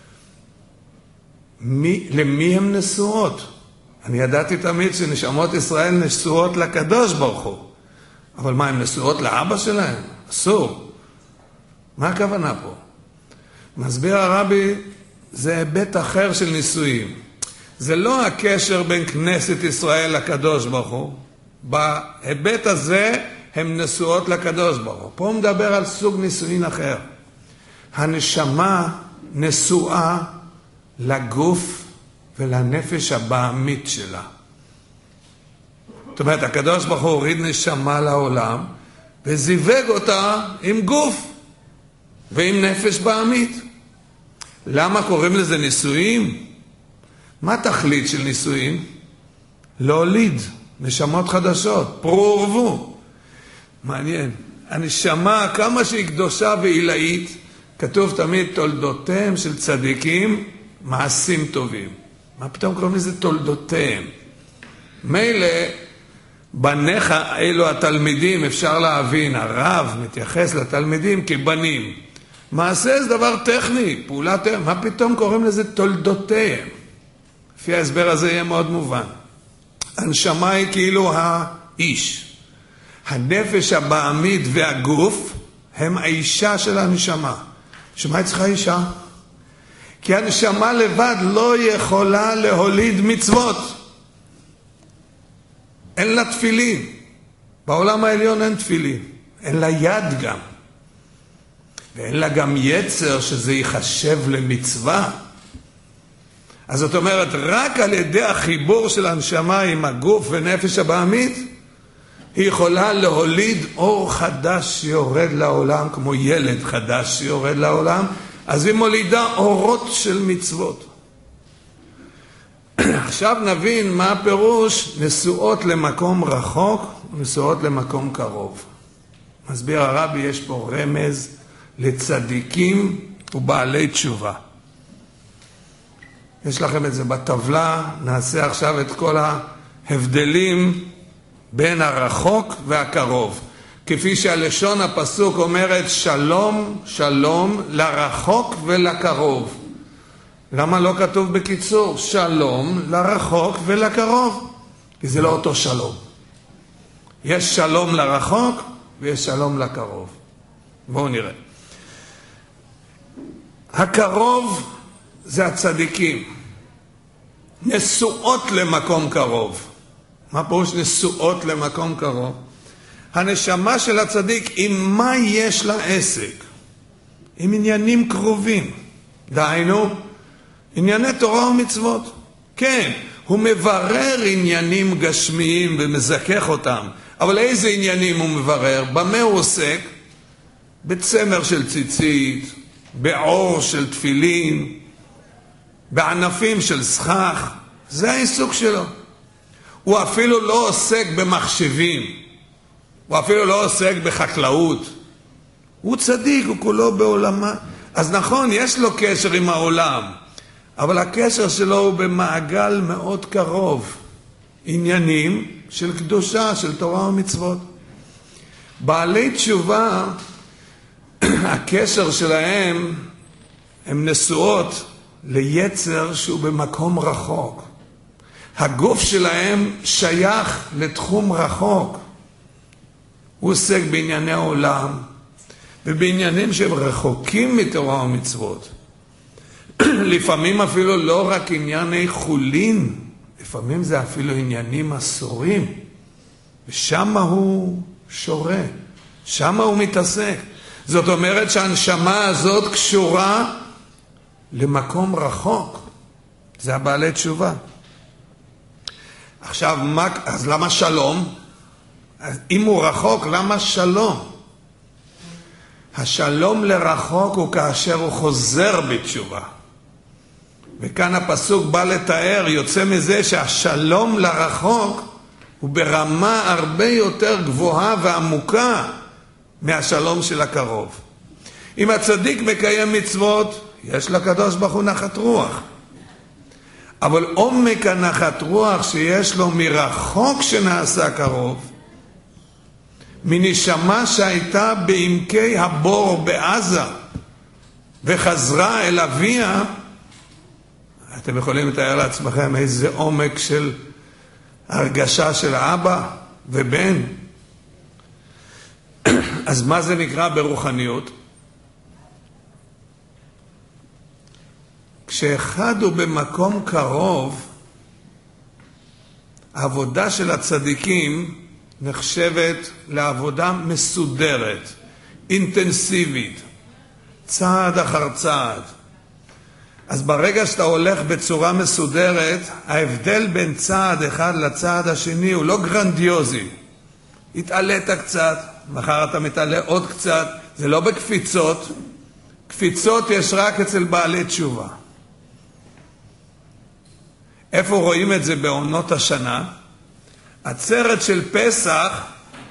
למי הם נשואות? אני ידעתי תמיד שנשמות ישראל נשואות לקדוש ברוך הוא. אבל מה, הם נשואות לאבא שלהם? אסור. מה הכוונה פה? מסביר הרבי, זה היבט אחר של נישואים. זה לא הקשר בין כנסת ישראל לקדוש ברוך הוא. בהיבט הזה הם נשואות לקדוש ברוך הוא. פה הוא מדבר על סוג נישואין אחר. הנשמה נשואה לגוף ולנפש הבעמית שלה. זאת אומרת, הקדוש ברוך הוא הוריד נשמה לעולם וזיווג אותה עם גוף ועם נפש בעמית. למה קוראים לזה נישואים? מה תכלית של נישואים? להוליד נשמות חדשות, פרו ורבו. מעניין. הנשמה, כמה שהיא קדושה ועילאית, כתוב תמיד תולדותיהם של צדיקים, מעשים טובים. מה פתאום קוראים לזה תולדותיהם? מילא, בניך אלו התלמידים, אפשר להבין, הרב מתייחס לתלמידים כבנים. מעשה זה דבר טכני, פעולה טכנית, מה פתאום קוראים לזה תולדותיהם? לפי ההסבר הזה יהיה מאוד מובן. הנשמה היא כאילו האיש. הנפש הבעמית והגוף הם האישה של הנשמה. שמה היא צריכה אישה? כי הנשמה לבד לא יכולה להוליד מצוות. אין לה תפילין. בעולם העליון אין תפילין. אין לה יד גם. ואין לה גם יצר שזה ייחשב למצווה. אז זאת אומרת, רק על ידי החיבור של הנשמה עם הגוף ונפש הבעמית, היא יכולה להוליד אור חדש שיורד לעולם, כמו ילד חדש שיורד לעולם, אז היא מולידה אורות של מצוות. עכשיו נבין מה הפירוש נשואות למקום רחוק ונשואות למקום קרוב. מסביר הרבי, יש פה רמז לצדיקים ובעלי תשובה. יש לכם את זה בטבלה, נעשה עכשיו את כל ההבדלים בין הרחוק והקרוב. כפי שהלשון הפסוק אומרת שלום, שלום לרחוק ולקרוב. למה לא כתוב בקיצור? שלום לרחוק ולקרוב. כי זה לא אותו שלום. יש שלום לרחוק ויש שלום לקרוב. בואו נראה. הקרוב זה הצדיקים. נשואות למקום קרוב. מה פירוש נשואות למקום קרוב? הנשמה של הצדיק, עם מה יש לה עסק? עם עניינים קרובים. דהיינו, ענייני תורה ומצוות. כן, הוא מברר עניינים גשמיים ומזכך אותם. אבל איזה עניינים הוא מברר? במה הוא עוסק? בצמר של ציצית, בעור של תפילין, בענפים של סכך. זה העיסוק שלו. הוא אפילו לא עוסק במחשבים. הוא אפילו לא עוסק בחקלאות. הוא צדיק, הוא כולו בעולמה. אז נכון, יש לו קשר עם העולם, אבל הקשר שלו הוא במעגל מאוד קרוב. עניינים של קדושה, של תורה ומצוות. בעלי תשובה, הקשר שלהם, הם נשואות ליצר שהוא במקום רחוק. הגוף שלהם שייך לתחום רחוק. הוא עוסק בענייני העולם, ובעניינים שהם רחוקים מתורה ומצוות. לפעמים אפילו לא רק ענייני חולין, לפעמים זה אפילו עניינים אסורים. ושם הוא שורה, שם הוא מתעסק. זאת אומרת שהנשמה הזאת קשורה למקום רחוק. זה הבעלי תשובה. עכשיו, אז למה שלום? אם הוא רחוק, למה שלום? השלום לרחוק הוא כאשר הוא חוזר בתשובה. וכאן הפסוק בא לתאר, יוצא מזה שהשלום לרחוק הוא ברמה הרבה יותר גבוהה ועמוקה מהשלום של הקרוב. אם הצדיק מקיים מצוות, יש לקדוש ברוך הוא נחת רוח. אבל עומק הנחת רוח שיש לו מרחוק שנעשה קרוב, מנשמה שהייתה בעמקי הבור בעזה וחזרה אל אביה, אתם יכולים לתאר לעצמכם איזה עומק של הרגשה של אבא ובן. אז מה זה נקרא ברוחניות? כשאחד הוא במקום קרוב, העבודה של הצדיקים נחשבת לעבודה מסודרת, אינטנסיבית, צעד אחר צעד. אז ברגע שאתה הולך בצורה מסודרת, ההבדל בין צעד אחד לצעד השני הוא לא גרנדיוזי. התעלית קצת, מחר אתה מתעלה עוד קצת, זה לא בקפיצות. קפיצות יש רק אצל בעלי תשובה. איפה רואים את זה בעונות השנה? עצרת של פסח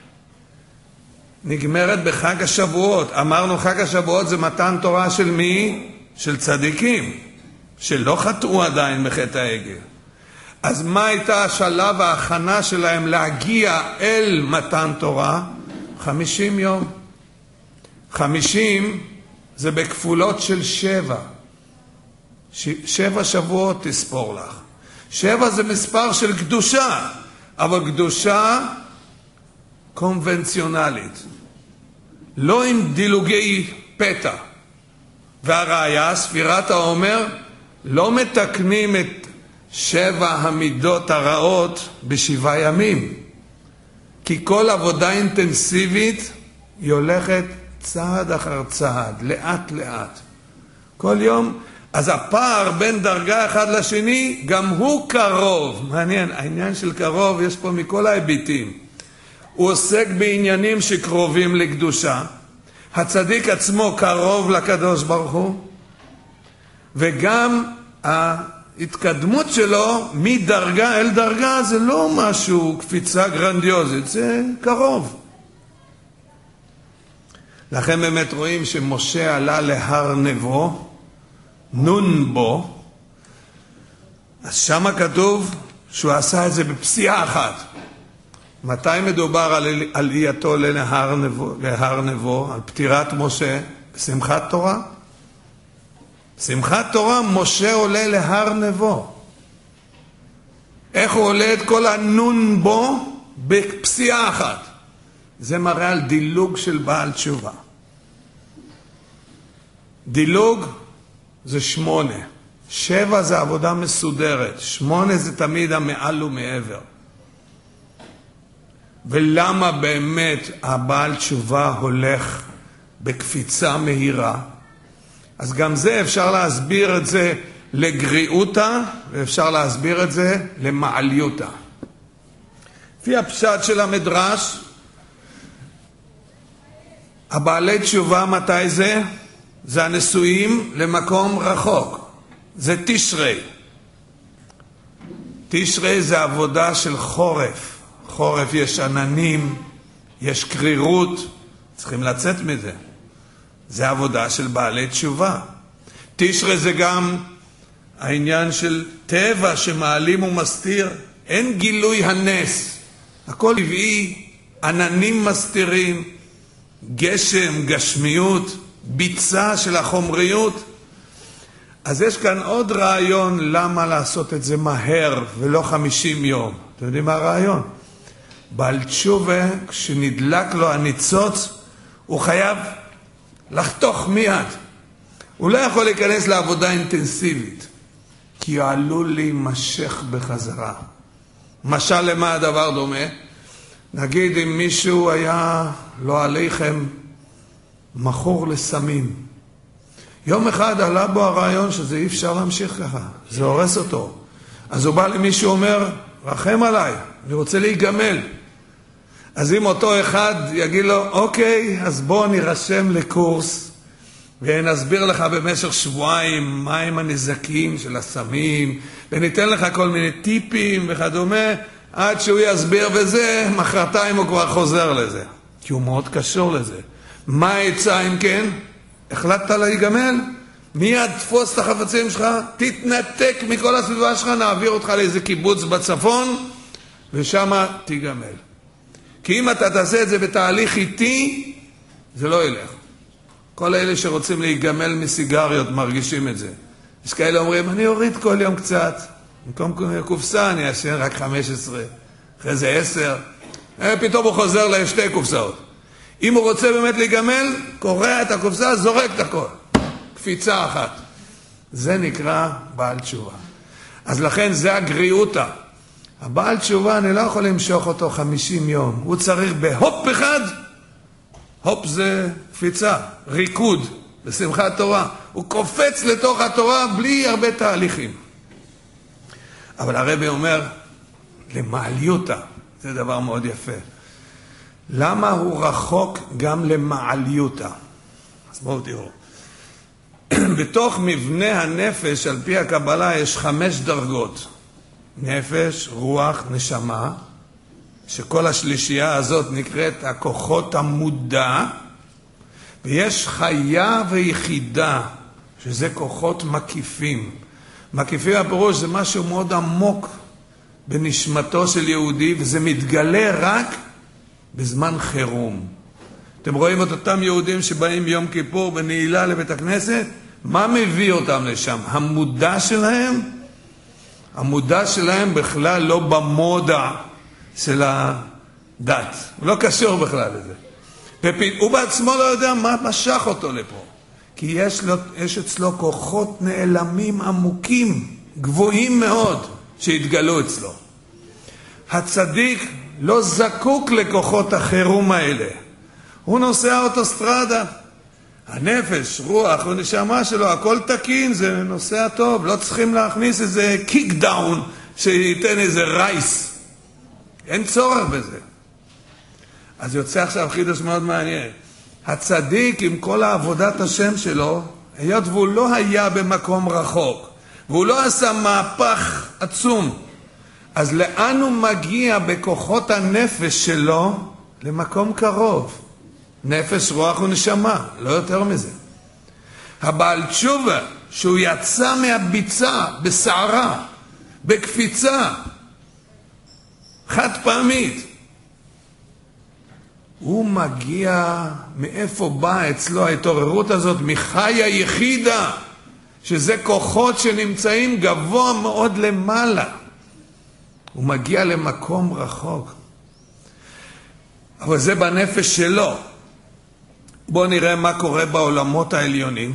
נגמרת בחג השבועות. אמרנו חג השבועות זה מתן תורה של מי? של צדיקים, שלא חטאו עדיין בחטא העגל. אז מה הייתה השלב ההכנה שלהם להגיע אל מתן תורה? 50 יום. 50 זה בכפולות של 7. 7 שבועות תספור לך. 7 זה מספר של קדושה, אבל קדושה קונבנציונלית. לא עם דילוגי פתע. והראיה, ספירת העומר, לא מתקנים את 7 המידות הרעות ב7 ימים. כי כל עבודה אינטנסיבית היא הולכת צעד אחר צעד, לאט לאט. כל יום, אז הפער בין דרגה אחד לשני, גם הוא קרוב. מעניין, העניין של קרוב יש פה מכל ההיבטים. הוא עוסק בעניינים שקרובים לקדושה. הצדיק עצמו קרוב לקדוש ברוך הוא, וגם ההתקדמות שלו מדרגה אל דרגה זה לא משהו קפיצה גרנדיוזית, זה קרוב. לכן באמת רואים שמשה עלה להר נבו, נון בו, אז שם כתוב שהוא עשה את זה בפסיעה אחת. מתי מדובר על עלייתו להר נבו, על פטירת משה? בשמחת תורה. בשמחת תורה משה עולה להר נבו. איך הוא עולה את כל הנון בו? בפסיעה אחת. זה מראה על דילוג של בעל תשובה. דילוג זה 8. 7 זה עבודה מסודרת. 8 זה תמיד המעל ומעבר. ולמה באמת הבעל תשובה הולך בקפיצה מהירה? אז גם זה אפשר להסביר את זה לגריעותה, ואפשר להסביר את זה למעליותה. לפי הפשט של המדרש, הבעלי תשובה מתי זה? זה הנשואים למקום רחוק. זה תשרי. תשרי זה עבודה של חורף. חורף יש עננים, יש קרירות, צריכים לצאת מזה. זה עבודה של בעלי תשובה. תשרי זה גם העניין של טבע שמעלים ומסתיר. אין גילוי הנס. הכל טבעי, עננים מסתירים, גשם, גשמיות, ביצה של החומריות. אז יש כאן עוד רעיון למה לעשות את זה מהר ולא 50 יום. אתם יודעים מה הרעיון? בעל תשובה, כשנדלק לו הניצוץ, הוא חייב לחתוך מיד. הוא לא יכול להיכנס לעבודה אינטנסיבית, כי הוא עלול להימשך בחזרה. משל למה הדבר דומה? נגיד אם מישהו היה לא עליכם מכור לסמים. יום אחד עלה בו הרעיון שזה אי אפשר להמשיך ככה, זה הורס אותו. אז הוא בא למישהו אומר, רחם עליי, אני רוצה להיגמל. אז אם אותו אחד יגיד לו, אוקיי, אז בוא נירשם לקורס, ונסביר לך במשך שבועיים מהם הנזקים של הסמים, וניתן לך כל מיני טיפים וכדומה, עד שהוא יסביר וזה, מחרתיים הוא כבר חוזר לזה. כי הוא מאוד קשור לזה. מה העצה אם כן? החלטת להיגמל? מיד תפוס את החפצים שלך, תתנתק מכל הסביבה שלך, נעביר אותך לאיזה קיבוץ בצפון, ושם תיגמל. כי אם אתה תעשה את זה בתהליך איטי, זה לא ילך. כל אלה שרוצים להיגמל מסיגריות מרגישים את זה. יש כאלה אומרים, אני אוריד כל יום קצת, במקום קופסה אני אשן רק 15, אחרי זה 10, פתאום הוא חוזר לשתי קופסאות. אם הוא רוצה באמת להיגמל, קורע את הקופסה, זורק את הכל. קפיצה אחת. זה נקרא בעל תשובה. אז לכן זה הגריעותא. הבעל תשובה, אני לא יכול למשוך אותו 50 יום. הוא צריך בהופ אחד, הופ זה קפיצה, ריקוד, בשמחת תורה. הוא קופץ לתוך התורה בלי הרבה תהליכים. אבל הרבי אומר, למעליותא, זה דבר מאוד יפה. למה הוא רחוק גם למעליותא? אז בואו תראו. בתוך מבנה הנפש, על פי הקבלה, יש 5 דרגות. נפש, רוח, נשמה, שכל השלישייה הזאת נקראת הכוחות המודע, ויש חיה ויחידה, שזה כוחות מקיפים. מקיפים הפירוש זה משהו מאוד עמוק בנשמתו של יהודי, וזה מתגלה רק בזמן חירום. אתם רואים את אותם יהודים שבאים ביום כיפור בנעילה לבית הכנסת? מה מביא אותם לשם? המודע שלהם? המודע שלהם בכלל לא במודע של הדת. הוא לא קשור בכלל לזה. הוא בעצמו לא יודע מה משך אותו לפה. כי יש אצלו כוחות נעלמים עמוקים, גבוהים מאוד, שהתגלו אצלו. הצדיק לא זקוק לכוחות החירום האלה. הוא נוסע אוטוסטרדה. הנפש, רוח, ונשמה שלו, הכל תקין, זה נוסע טוב. לא צריכים להכניס איזה קיק דאון שייתן איזה רייס. אין צורך בזה. אז יוצא עכשיו חידוש מאוד מעניין. הצדיק עם כל העבודת השם שלו, היות והוא לא היה במקום רחוק, והוא לא עשה מהפך עצום, אז לאן הוא מגיע בכוחות הנפש שלו? למקום קרוב. נפש, רוח ונשמה, לא יותר מזה. הבעל תשובה, שהוא יצא מהביצה, בסערה, בקפיצה, חד פעמית, הוא מגיע, מאיפה באה אצלו ההתעוררות הזאת? מחיה יחידה, שזה כוחות שנמצאים גבוה מאוד למעלה. הוא מגיע למקום רחוק. אבל זה בנפש שלו. בואו נראה מה קורה בעולמות העליונים.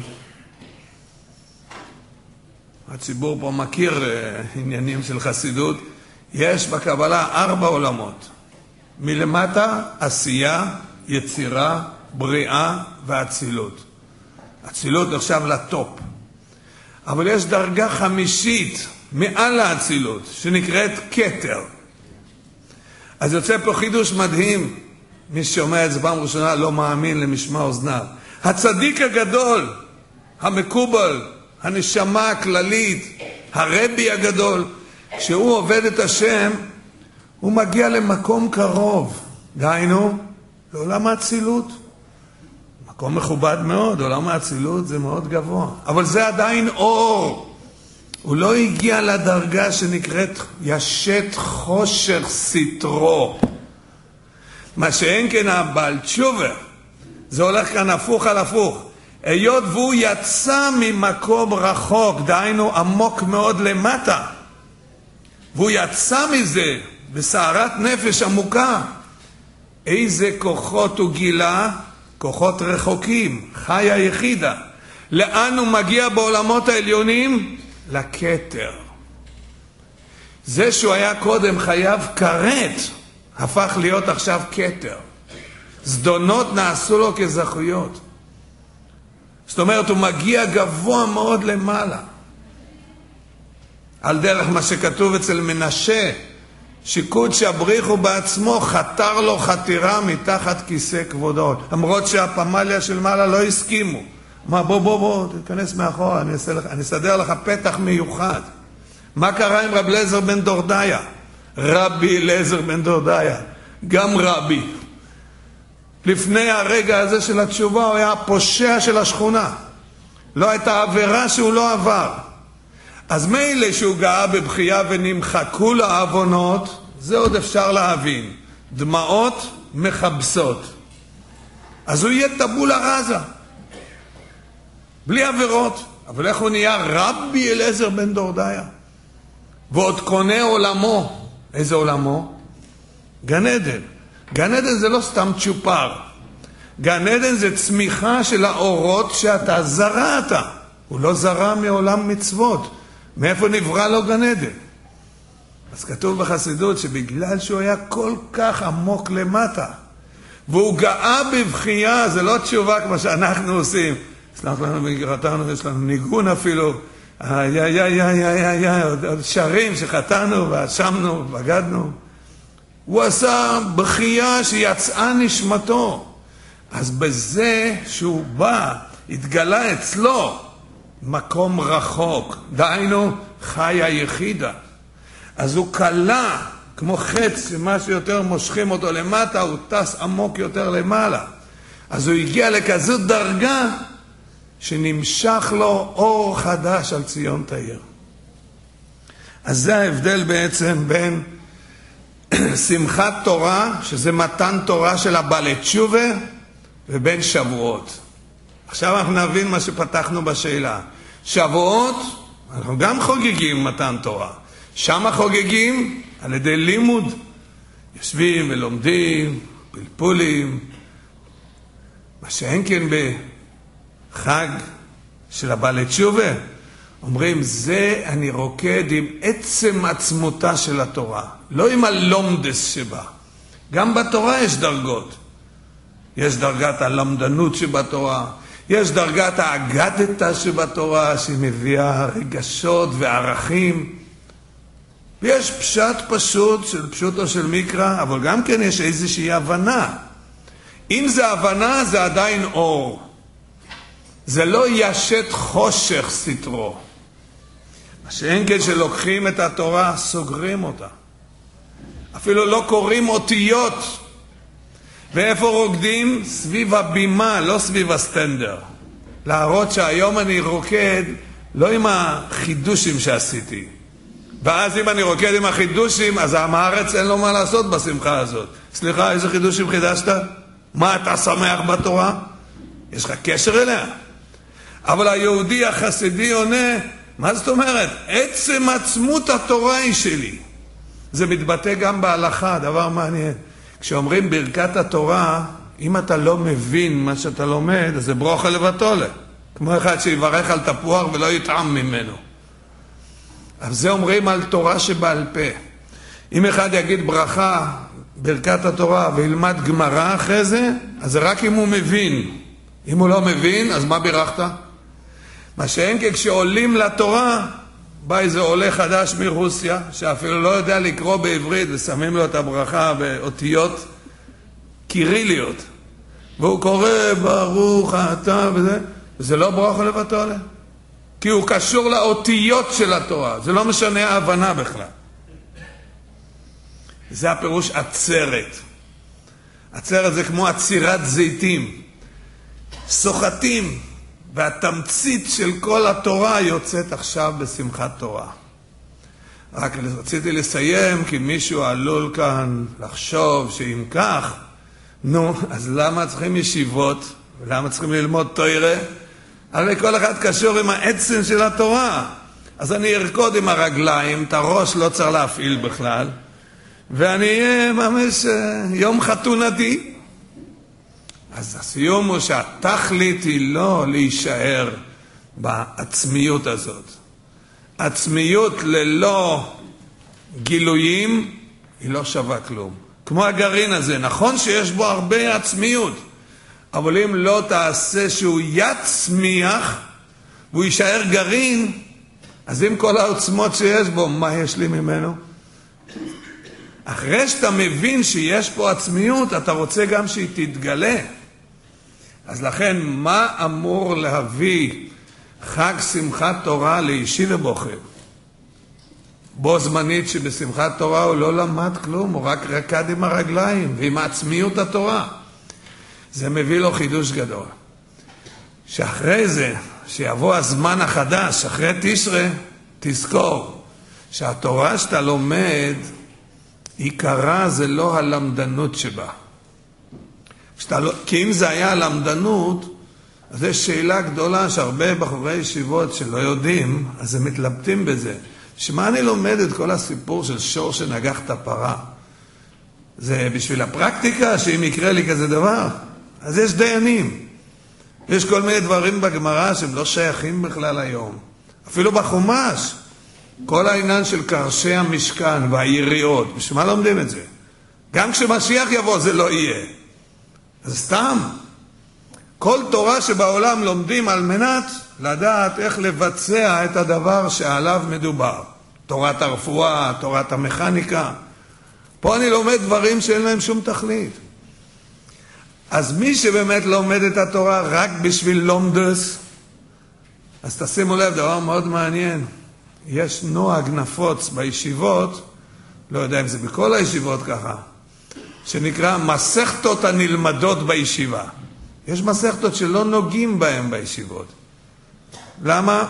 הציבור פה מכיר עניינים של חסידות. יש בקבלה 4 עולמות. מלמטה, עשייה, יצירה, בריאה ואצילות. אצילות נחשב לטופ. אבל יש דרגה 5 מעל האצילות, שנקראת כתר. אז יוצא פה חידוש מדהים. מי ששומע את זה פעם ראשונה לא מאמין למשמע אוזניו. הצדיק הגדול, המקובל, הנשמה הכללית, הרבי הגדול, כשהוא עובד את השם, הוא מגיע למקום קרוב. דהיינו, לעולם האצילות. מקום מכובד מאוד, עולם האצילות זה מאוד גבוה. אבל זה עדיין אור. הוא לא הגיע לדרגה שנקראת ישת חושך סתרו. מה שאין כן הבעל תשובה, זה הולך כאן הפוך על הפוך. היות והוא יצא ממקום רחוק, דהיינו עמוק מאוד למטה, והוא יצא מזה בסערת נפש עמוקה, איזה כוחות הוא גילה? כוחות רחוקים, חיה יחידה. לאן הוא מגיע בעולמות העליונים? לכתר. זה שהוא היה קודם חייב כרת, הפך להיות עכשיו כתר. זדונות נעשו לו כזכויות. זאת אומרת, הוא מגיע גבוה מאוד למעלה. על דרך מה שכתוב אצל מנשה, שקודש הבריחו בעצמו חתר לו חתירה מתחת כיסא כבודו, למרות שהפמליה של מעלה לא הסכימו. אמר בוא תיכנס מאחורה, אני אסדר לך פתח מיוחד. מה קרה עם רב אליעזר בן דורדיה? רבי אליעזר בן דורדיה, גם רבי. לפני הרגע הזה של התשובה הוא היה הפושע של השכונה. לא הייתה עבירה שהוא לא עבר. אז מילא שהוא גאה בבחייה ונמחקו לו העוונות, זה עוד אפשר להבין. דמעות מחבסות. אז הוא יהיה טבולה רזה. בלי עבירות. אבל איך הוא נהיה רבי אליעזר בן דורדיה? ועוד קונה עולמו. איזה עולמו? גן עדן. גן עדן זה לא סתם צ'ופר. גן עדן זה צמיחה של האורות שאתה זרעת. הוא לא זרע מעולם מצוות. מאיפה נברא לו גן עדן? אז כתוב בחסידות שבגלל שהוא היה כל כך עמוק למטה, והוא גאה בבחייה, זה לא תשובה כמו שאנחנו עושים. סלח לנו בגרתנו, יש לנו ניגון אפילו, עוד שרים שחטאנו ואשמנו ובגדנו. הוא עשה בחייה שיצאה נשמתו. אז בזה שהוא בא, התגלה אצלו מקום רחוק, דהיינו חיה יחידה. אז הוא קלה כמו חץ, שמה שיותר מושכים אותו למטה, הוא טס עמוק יותר למעלה. אז הוא הגיע לכזאת דרגה שנמשך לו אור חדש על ציון תאיר. אז זה ההבדל בעצם בין שמחת תורה, שזה מתן תורה של הבעלי תשובה, ובין שבועות. עכשיו אנחנו נבין מה שפתחנו בשאלה. שבועות, אנחנו גם חוגגים מתן תורה. שם חוגגים על ידי לימוד. יושבים ולומדים, פלפולים. מה שאין כן בחג של הבעלי תשובה, אומרים, זה אני רוקד עם עצם עצמותה של התורה. לא עם הלומדס שבה. גם בתורה יש דרגות. יש דרגת הלמדנות שבתורה. יש דרגת האגדתה שבתורה, שהיא מביאה רגשות וערכים. ויש פשט פשוט של פשוטו של מקרא, אבל גם כן יש איזושהי הבנה. אם זה הבנה, זה עדיין אור. זה לא ישת חושך סתרו. מה שאין כן שלוקחים את התורה, סוגרים אותה. אפילו לא קוראים אותיות. ואיפה רוקדים? סביב הבימה, לא סביב הסטנדר. להראות שהיום אני רוקד לא עם החידושים שעשיתי. ואז אם אני רוקד עם החידושים, אז העם הארץ אין לו מה לעשות בשמחה הזאת. סליחה, איזה חידושים חידשת? מה אתה שמח בתורה? יש לך קשר אליה? אבל היהודי החסידי עונה, מה זאת אומרת? עצם עצמות התורה היא שלי. זה מתבטא גם בהלכה, דבר מעניין. כשאומרים ברכת התורה, אם אתה לא מבין מה שאתה לומד, אז זה ברוכה לבטלה. כמו אחד שיברך על תפוח ולא יטעם ממנו. אז זה אומרים על תורה שבעל פה. אם אחד יגיד ברכה, ברכת התורה, וילמד גמרא אחרי זה, אז זה רק אם הוא מבין. אם הוא לא מבין, אז מה בירכת? מה שאין כשעולים לתורה, בא איזה עולה חדש מרוסיה, שאפילו לא יודע לקרוא בעברית, ושמים לו את הברכה באותיות קיריליות. והוא קורא ברוך אתה וזה, וזה לא ברכה לבטלה. כי הוא קשור לאותיות של התורה. זה לא משנה ההבנה בכלל. זה הפירוש עצרת. עצרת זה כמו עצירת זיתים. סוחטים. והתמצית של כל התורה יוצאת עכשיו בשמחת תורה. רק רציתי לסיים, כי מישהו עלול כאן לחשוב שאם כך, נו, אז למה צריכים ישיבות? ולמה צריכים ללמוד תורה? הרי כל אחד קשור עם העצם של התורה. אז אני ארקוד עם הרגליים, את הראש לא צריך להפעיל בכלל, ואני אהיה ממש יום חתונתי. אז הסיום הוא שהתכלית היא לא להישאר בעצמיות הזאת. עצמיות ללא גילויים היא לא שווה כלום. כמו הגרעין הזה, נכון שיש בו הרבה עצמיות, אבל אם לא תעשה שהוא יצמיח והוא יישאר גרעין, אז עם כל העוצמות שיש בו, מה יש לי ממנו? אחרי שאתה מבין שיש פה עצמיות, אתה רוצה גם שהיא תתגלה. אז לכן, מה אמור להביא חג שמחת תורה לישיבה בוחר? בו זמנית שבשמחת תורה הוא לא למד כלום, הוא רק רקד עם הרגליים ועם עצמיות התורה. זה מביא לו חידוש גדול. שאחרי זה, שיבוא הזמן החדש, אחרי תשרה, תזכור שהתורה שאתה לומד, עיקרה זה לא הלמדנות שבה. כי אם זה היה הלמדנות, אז יש שאלה גדולה שהרבה בחורי ישיבות שלא יודעים, אז הם מתלבטים בזה. שמה אני לומד את כל הסיפור של שור שנגח את הפרה? זה בשביל הפרקטיקה, שאם יקרה לי כזה דבר? אז יש דיינים. יש כל מיני דברים בגמרא שהם לא שייכים בכלל היום. אפילו בחומש, כל העניין של קרשי המשכן והיריעות, בשביל מה לומדים את זה? גם כשמשיח יבוא זה לא יהיה. אז סתם. כל תורה שבעולם לומדים על מנת לדעת איך לבצע את הדבר שעליו מדובר. תורת הרפואה, תורת המכניקה. פה אני לומד דברים שאין להם שום תכלית. אז מי שבאמת לומד את התורה רק בשביל לומדס, אז תשימו לב, דבר מאוד מעניין. יש נוהג נפוץ בישיבות, לא יודע אם זה בכל הישיבות ככה, שנקרא מסכתות הנלמדות בישיבה. יש מסכתות שלא נוגעים בהם בישיבות. למה?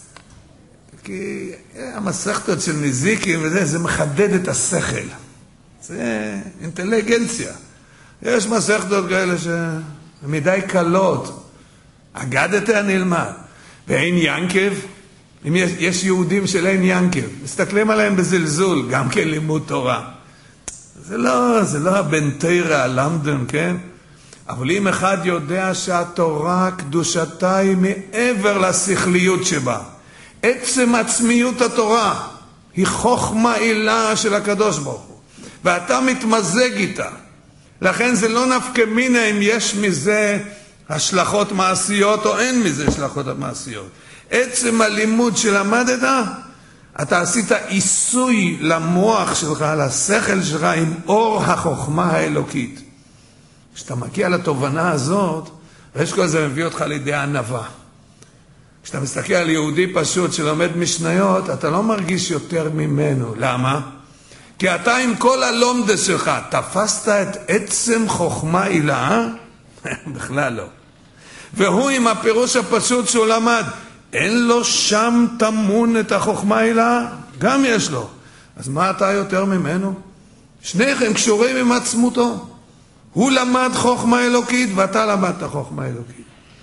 כי המסכתות של נזיקים וזה, זה מחדד את השכל. זה אינטליגנציה. יש מסכתות כאלה שמדי קלות. אגדת הנלמד. ואין ינקב, אם יש יהודים של אין ינקב, מסתכלים עליהם בזלזול, גם כן לימוד תורה. זה לא הבן תירא, הלמדן, כן? אבל אם אחד יודע שהתורה, קדושתה היא מעבר לשכליות שבה. עצם עצמיות התורה היא חוכמה עילה של הקדוש ברוך הוא. ואתה מתמזג איתה. לכן זה לא נפקא מינה אם יש מזה השלכות מעשיות או אין מזה השלכות מעשיות. עצם הלימוד שלמדת, אתה עשית עיסוי למוח שלך, לשכל שלך עם אור החוכמה האלוקית. כשאתה מגיע לתובנה הזאת, ויש כל זה מביא אותך לידי ענווה. כשאתה מסתכל על יהודי פשוט שלומד משניות, אתה לא מרגיש יותר ממנו. למה? כי אתה עם כל הלומדס שלך, תפסת את עצם חוכמה עילה? בכלל לא. והוא עם הפירוש הפשוט שהוא למד, אין לו שם תמון את החוכמה עילה? גם יש לו. אז מה אתה יותר ממנו? שניכם קשורים עם עצמותו. הוא למד חוכמה אלוקית ואתה למדת חוכמה אלוקית.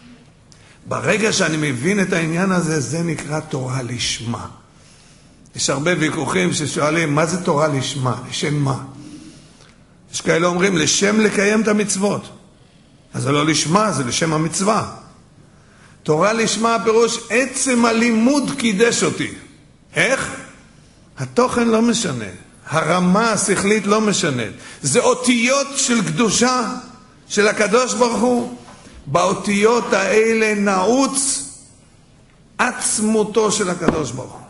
ברגע שאני מבין את העניין הזה, זה נקרא תורה לשמה. יש הרבה ויכוחים ששואלים, מה זה תורה לשמה? לשם מה? יש כאלה אומרים, לשם לקיים את המצוות. אז זה לא לשמה, זה לשם המצווה. תורה לשמה הפירוש, עצם הלימוד קידש אותי. איך? התוכן לא משנה. הרמה השכלית לא משנה. זה אותיות של קדושה של הקדוש ברוך הוא. באותיות האלה נעוץ עצמותו של הקדוש ברוך הוא.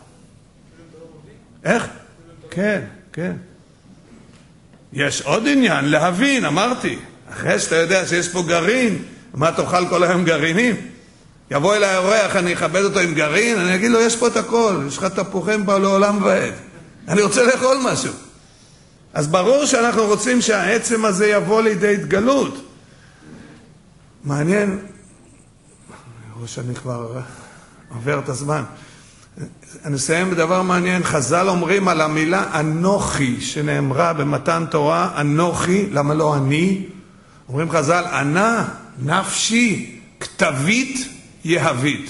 איך? כן, כן. יש עוד עניין להבין, אמרתי. אחרי שאתה יודע שיש פה גרעין, מה תאכל כל היום גרעינים? יבוא אליי אורח, אני אכבד אותו עם גרעין, אני אגיד לו, יש פה את הכל, יש לך תפוחים פה לעולם ועד. אני רוצה לאכול משהו. אז ברור שאנחנו רוצים שהעצם הזה יבוא לידי התגלות. מעניין, אני רואה שאני כבר עובר את הזמן. אני אסיים בדבר מעניין. חז"ל אומרים על המילה אנוכי שנאמרה במתן תורה, אנוכי, למה לא אני? אומרים חז"ל, אנא נפשי כתבית יהבית.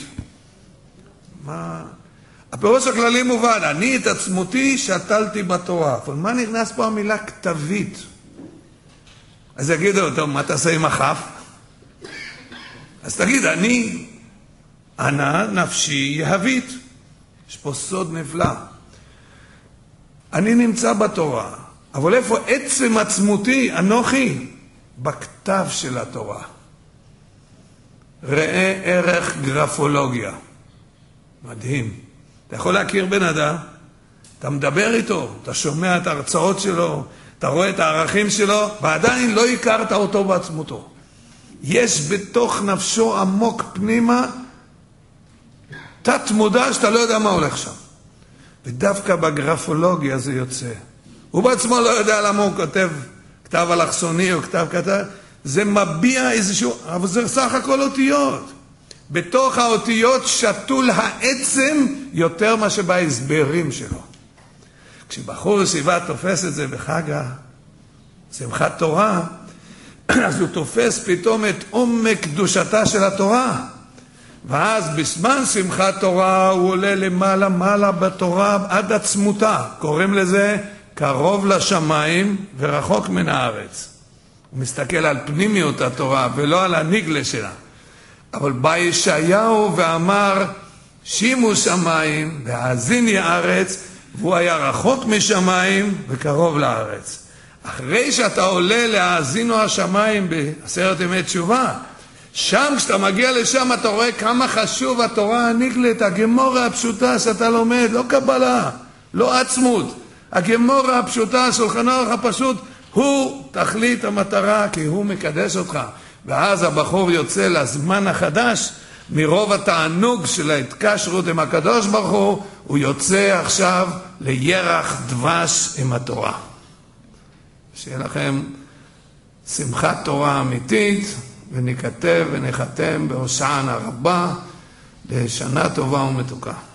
מה? הפירוש הכללי מובן, אני את עצמותי שתלתי בתורה. אבל מה נכנס פה המילה כתבית? אז יגידו, טוב, מה תעשה עם החף? אז תגיד, אנא נפשי יהבית. יש פה סוד נפלא. אני נמצא בתורה, אבל איפה עצם עצמותי, אנוכי? בכתב של התורה. ראה ערך גרפולוגיה. מדהים. אתה יכול להכיר בן אדם, אתה מדבר איתו, אתה שומע את ההרצאות שלו, אתה רואה את הערכים שלו, ועדיין לא הכרת אותו בעצמותו. יש בתוך נפשו עמוק פנימה, תת מודע שאתה לא יודע מה הולך שם. ודווקא בגרפולוגיה זה יוצא. הוא בעצמו לא יודע למה הוא כותב כתב אלכסוני או כתב כתב, זה מביע איזשהו, אבל זה סך הכל אותיות. בתוך האותיות שתול העצם יותר מה שבהסברים שלו. כשבחור ישיבה תופס את זה בחג שמחת תורה, אז הוא תופס פתאום את עומק קדושתה של התורה. ואז בזמן שמחת תורה הוא עולה למעלה מעלה בתורה עד עצמותה. קוראים לזה קרוב לשמיים ורחוק מן הארץ. הוא מסתכל על פנימיות התורה ולא על הנגלה שלה. אבל בא ישעיהו ואמר שימו שמיים והאזיני הארץ, והוא היה רחוק משמיים וקרוב לארץ. אחרי שאתה עולה להאזינו השמיים בעשרת ימי תשובה, שם כשאתה מגיע לשם אתה רואה כמה חשוב התורה הנגלית, הגמורה הפשוטה שאתה לומד, לא קבלה, לא עצמות. הגמורה הפשוטה, השולחן ערוך הפשוט, הוא תכלית המטרה, כי הוא מקדש אותך. ואז הבחור יוצא לזמן החדש, מרוב התענוג של ההתקשרות עם הקדוש ברוך הוא יוצא עכשיו לירח דבש עם התורה. שיהיה לכם שמחת תורה אמיתית, ונכתב ונחתם בהושענא רבה לשנה טובה ומתוקה.